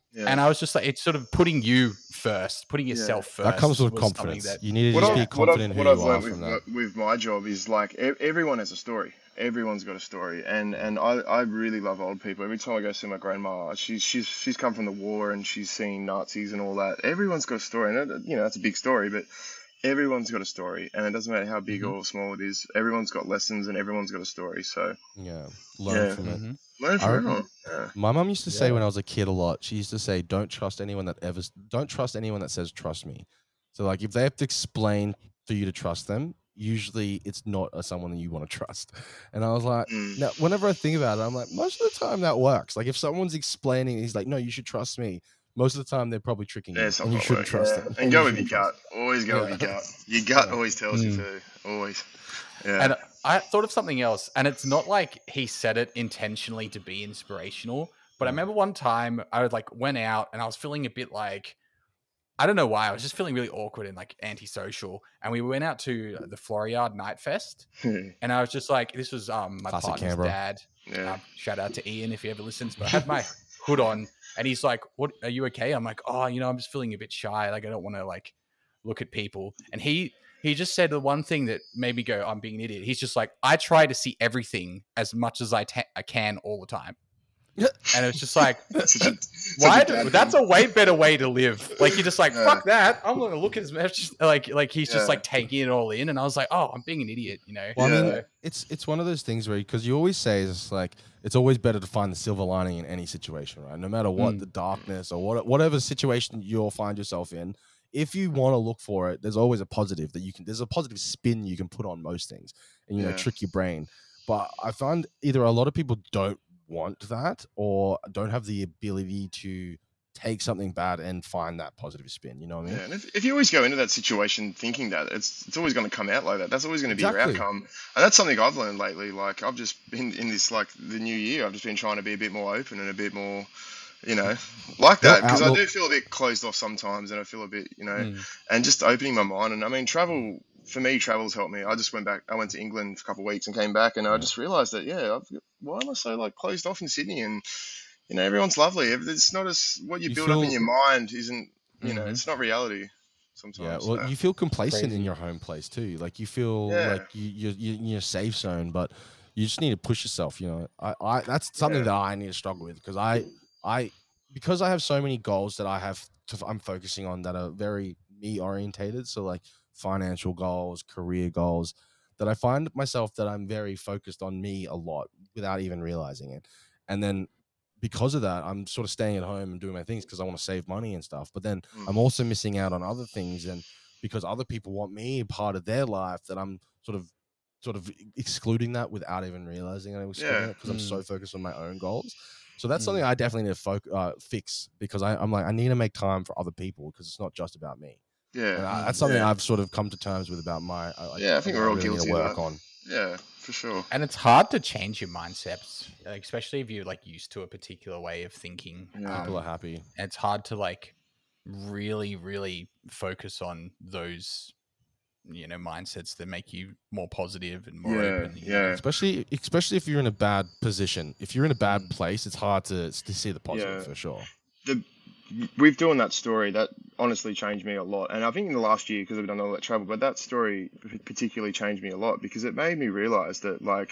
Yeah.
And I was just like, it's sort of putting you first, putting
Yeah.
yourself first.
That comes with
was something
confidence.
That,
You need to
What
just
I've,
be
yeah.
what I've,
confident who
what I've
you are
learned
from
with
that.
my- with my job is like e- everyone has a story. Everyone's got a story, and and I, I really love old people. Every time I go see my grandma, she's she's she's come from the war and she's seen Nazis and all that. Everyone's got a story, and you know that's a big story, but everyone's got a story, and it doesn't matter how big
Mhm.
or small it is. Everyone's got lessons, and everyone's got a story. So
Yeah, learn
yeah,
from it.
Mm-hmm.
learn
I
from
re-
everyone. Yeah.
My mum used to say
Yeah.
when I was a kid a lot. She used to say, "Don't trust anyone that ever. s- Don't trust anyone that says trust me." So like, if they have to explain for you to trust them, usually it's not uh, someone that you want to trust. And I was like,
Mm.
now whenever I think about it, I'm like, most of the time that works. Like if someone's explaining, he's like, "No, you should trust me." Most of the time they're probably tricking
Yeah,
you,
it's
and
not
you
gonna
shouldn't
work.
trust
Yeah,
them.
and
you
go with your
shouldn't trust.
gut. Always go with
Yeah,
your gut. Your gut
yeah.
always tells you
Mm.
to. Always. Yeah.
And I thought of something else, and it's not like he said it intentionally to be inspirational, but I
Mm.
remember one time I would like went out and I was feeling a bit like, I don't know why, I was just feeling really awkward and like antisocial. And we went out to the Floriade Night Fest, and I was just like, this was um my
Classic
partner's
Canberra.
dad.
Yeah.
Um, shout out to Ian if he ever listens. But I had my hood on, and he's like, "What? Are you okay?" I'm like, "Oh, you know, I'm just feeling a bit shy. Like I don't want to like look at people." And he he just said the one thing that made me go, "I'm being an idiot." He's just like, "I try to see everything as much as I, ta- I can all the time." And it's just like,
Such a,
why?
such a
Do,
dad
that's
thing.
a way better way to live. Like you're just like,
Yeah.
fuck that. I'm gonna look at his message. Like like he's just
Yeah.
like taking it all in. And I was like, oh, I'm being an idiot. You know.
Well, I mean,
Yeah.
it's it's one of those things where because you always say it's like it's always better to find the silver lining in any situation, right? No matter what
Mm.
the darkness or what whatever situation you'll find yourself in, if you want to look for it, there's always a positive that you can. There's a positive spin you can put on most things, and you know,
Yeah.
trick your brain. But I find either a lot of people don't want that or don't have the ability to take something bad and find that positive spin. You know what I mean?
Yeah, and if, if you always go into that situation thinking that, it's it's always going to come out like that. That's always going to be your
Exactly.
outcome, and that's something I've learned lately. Like I've just been in this like the new year. I've just been trying to be a bit more open and a bit more, you know, like
Your
that because I
outlook-
do feel a bit closed off sometimes, and I feel a bit, you know,
Mm.
and just opening my mind. And I mean, travel for me, travel's helped me. I just went back. I went to England for a couple of weeks and came back, and I
Yeah.
just realized that yeah, I've, why am I so like closed off in Sydney? And you know, everyone's lovely. It's not as what you,
You
build up in
feel-
your mind isn't. You know,
Mhm.
it's not reality sometimes.
Yeah, well,
so.
you feel complacent
Crazy.
in your home place too. Like you feel
Yeah.
like you, you're, you're in your safe zone, but you just need to push yourself. You know, I, I that's something
Yeah.
that I need to struggle with because I, I, because I have so many goals that I have to, I'm focusing on that are very me orientated. So like financial goals, career goals, that I find myself that I'm very focused on me a lot without even realizing it, and then. Because of that, I'm sort of staying at home and doing my things because I want to save money and stuff. But then
Mm.
I'm also missing out on other things, and because other people want me a part of their life, that I'm sort of, sort of excluding that without even realizing I'm excluding
Yeah.
it because I'm
Mm.
so focused on my own goals. So that's
Mm.
something I definitely need to foc- uh, fix because I, I'm like I need to make time for other people because it's not just about me. And
Yeah.
I,
Mm.
that's something
Yeah.
I've sort of come to terms with about my. I, like,
Yeah, I think
something
we're all
really need
guilty
to
of
work
that.
on.
Yeah, for sure.
And it's hard to change your mindsets, like, especially if you're like used to a particular way of thinking.
Yeah.
People are
Um,
happy.
and it's hard to like really, really focus on those, you know, mindsets that make you more positive and more
Yeah,
open. you know?
yeah.
Especially, especially if you're in a bad position. If you're in a bad
Mm.
place, it's hard to, to see the positive
Yeah.
for sure.
The we've doing that story that honestly changed me a lot, and I think in the last year because I've done all that travel, but that story p- particularly changed me a lot because it made me realize that like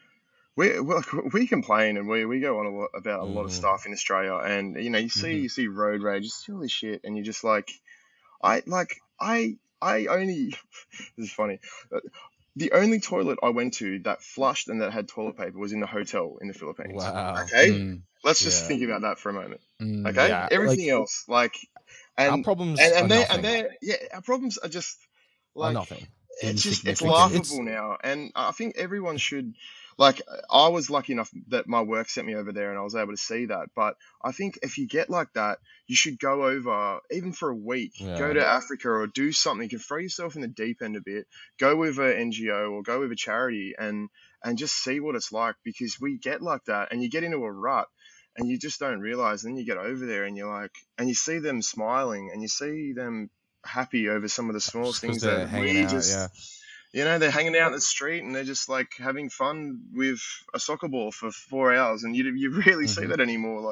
we we, we complain and we, we go on a lot about a lot of
Mm.
stuff in Australia, and you know you see
Mhm.
you see road rage, you see all this shit, and you're just like, I like I I only this is funny. Uh, The only toilet I went to that flushed and that had toilet paper was in the hotel in the Philippines.
Wow.
Okay,
Mm.
let's just
Yeah.
think about that for a moment.
Mm.
Okay,
Yeah,
everything
like-
else like
Our
and
problems
and
are
and they
nothing.
and they yeah our problems are just
Are
like
nothing.
it's just it's
Insignificant.
laughable
It's-
now, and I think everyone should like I was lucky enough that my work sent me over there and I was able to see that, but I think if you get like that you should go over even for a week, go
Yeah.
to Africa or do something, you can throw yourself in the deep end a bit, go with an N G O or go with a charity and and just see what it's like, because we get like that and you get into a rut and you just don't realize, and then you get over there and you're like, and you see them smiling and you see them happy over some of the small
Just 'cause
things
they're
that
hanging
we
out,
just
yeah.
you know, they're hanging out in the street and they're just like having fun with a soccer ball for four hours, and you you rarely see
Mhm.
that anymore. Like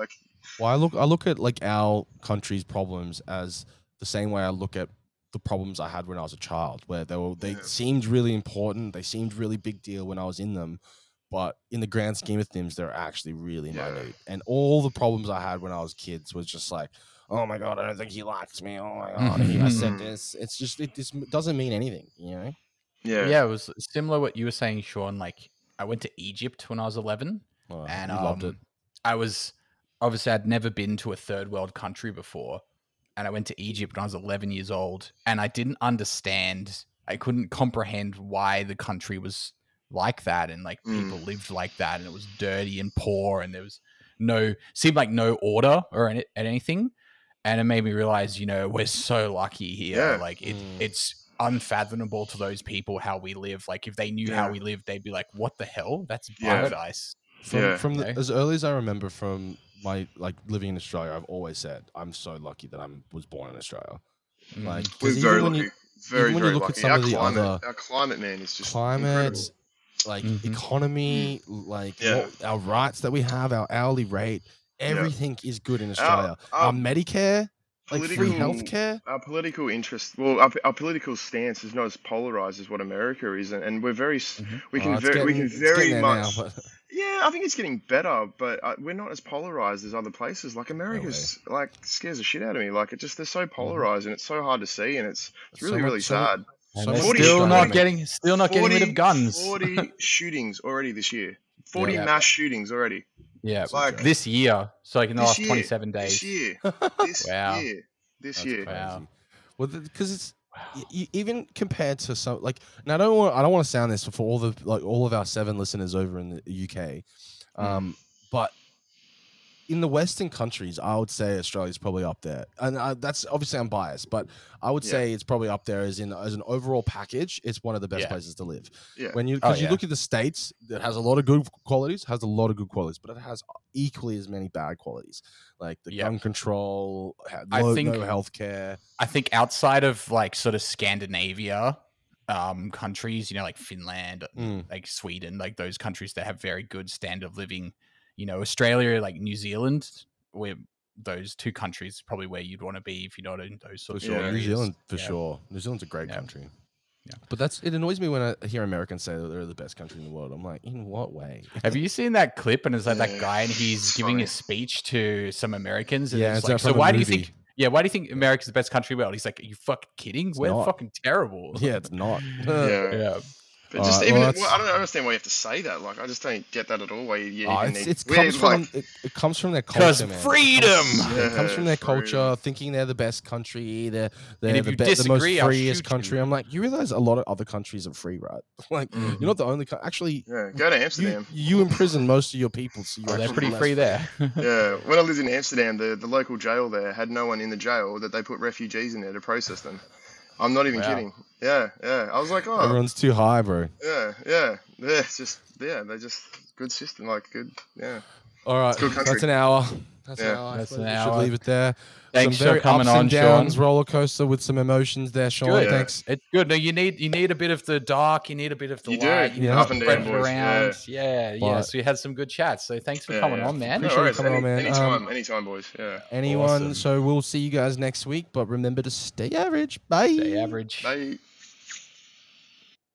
Well, I look I look at like our country's problems as the same way I look at the problems I had when I was a child, where they were they
Yeah.
seemed really important, they seemed really big deal when I was in them, but in the grand scheme of things, they're actually really
Yeah.
minute. And all the problems I had when I was kids was just like, oh my god, I don't think he likes me. Oh my god, he, I said
Mhm.
this. It's just it this doesn't mean anything, you know.
Yeah.
Yeah, it was similar what you were saying, Sean. Like I went to Egypt when I was eleven,
Oh,
and
you loved it.
um, I was obviously I'd never been to a third world country before, and I went to Egypt when I was eleven years old, and I didn't understand. I couldn't comprehend why the country was like that, and like
Mm.
people lived like that, and it was dirty and poor, and there was no seemed like no order or any, anything. And it made me realize, you know, we're so lucky here.
Yeah.
Like it,
Mm.
it's unfathomable to those people how we live. Like if they knew
Yeah.
how we lived, they'd be like, "What the hell? That's
Yeah.
paradise."
From
Yeah.
from the,
Okay.
as early as I remember from my like living in Australia, I've always said I'm so lucky that I am was born in Australia.
Mm.
Like,
We're
because
very
even when
lucky.
you
Very,
even when you
very
look at
lucky.
some
Our
of the
climate,
other
our climate, man, is just
climate,
incredible.
like
Mhm.
economy, like
Yeah.
what, our rights that we have, our hourly rate, everything is good in Australia. Our,
our
Medicare, like free
political,
healthcare.
our political interest, well, our, our political stance is not as polarized as what America is, and, and we're very, s-
Mhm.
we
Oh,
can
it's
very, we
getting,
can
it's getting
very
there
much.
now, but
Yeah, I think it's getting better, but uh, we're not as polarized as other places. Like
no way.
America's, like scares the shit out of me. Like it just they're so
Mhm.
polarized and it's so hard to see, and it's it's
So
really
much-
really
so much-
sad.
And
so
they're
much
forty
still not
distraction.
getting, still not getting rid of guns.
forty shootings already this year. forty
Yeah.
mass shootings already.
Yeah,
That's a
Like
joke.
this year. So like in the
this
last
year,
twenty-seven days.
this year, this
Wow.
year, this
That's
year.
crazy.
Wow.
Well, because it's
Wow.
y- y- even compared to some like, and I don't want I don't want to sound this for all the like all of our seven listeners over in the U K,
Mm.
um, but in the Western countries, I would say Australia's probably up there, and uh, that's obviously I'm biased, but I would
Yeah.
say it's probably up there as in as an overall package. It's one of the best
Yeah.
places to live.
Yeah.
When you
Oh,
because you
yeah.
look at the states, that has a lot of good qualities, has a lot of good qualities, but it has equally as many bad qualities, like the
Yeah.
gun control, ha-
I
low,
think-
no healthcare.
I think outside of like sort of Scandinavia um countries, you know, like Finland,
Mm.
like Sweden, like those countries that have very good standard of living, you know, Australia, like New Zealand, where those two countries probably where you'd want to be if you're not in those
For
sorts
sure,
of
Yeah.
New
areas.
Zealand for
Yeah.
sure. New Zealand's a great
Yeah.
country.
Yeah.
But that's it annoys me when I hear Americans say that they're the best country in the world. I'm like, in what way?
Have you seen that clip? And it's like
Yeah,
that guy, and he's
it's
giving
funny.
a speech to some Americans, and
Yeah,
it's
it's
like,
that
so
from a
why do you
movie.
think? Yeah, why do you think America's the best country in the world? He's like, are you fucking kidding?
It's
We're
not.
fucking terrible.
Yeah, it's not.
Yeah.
yeah.
But just
Alright,
even,
well,
well,
that's-
I don't understand why you have to say that. Like, I just don't get that at all. Why you, you
Oh,
even
it's
need,
it's
we're
comes
like,
from it, it comes from their
Because
culture, man.
freedom.
Yeah, it comes from their
Yeah, freedom.
culture, thinking they're the best country, they're they're
if
the,
you
be- the most
disagree, I'll
freest
shoot
country.
you.
I'm like, you realize a lot of other countries are free, right? Like,
Mm.
you're not the only. Co- actually,
yeah, go to
you
Amsterdam.
you imprison most of your people, so you're
Oh, they're
actually
pretty
less
free there.
Yeah, when I lived in Amsterdam, the, the local jail there had no one in the jail that they put refugees in there to process them. I'm not even
Wow.
kidding. Yeah, yeah. I was like, oh,
Everyone's too high, bro.
yeah, yeah, yeah. It's just, yeah, they're just good system, like good, yeah.
All right,
good country.
that's an hour. That's an
Yeah.
hour. I
That's
suppose
an
we
hour.
should leave it there.
Thanks
some very
for coming
ups
on,
and downs,
Sean.
roller coaster with some emotions there, Sean.
Good.
Thanks.
It's good. No, you need you need a bit of the dark. You need a bit of the
You do.
light. You
Yeah.
need
Up
to
and
spread
down,
it
boys.
around. Yeah, yeah.
But-
So we had some good chats. So thanks for
Yeah,
coming
yeah.
on, man.
No
Appreciate you
worries.
coming
Any,
on, man.
anytime,
Um,
anytime, boys. Yeah.
Anyone,
Awesome.
so we'll see you guys next week, but remember to stay average. Bye.
Stay average.
Bye.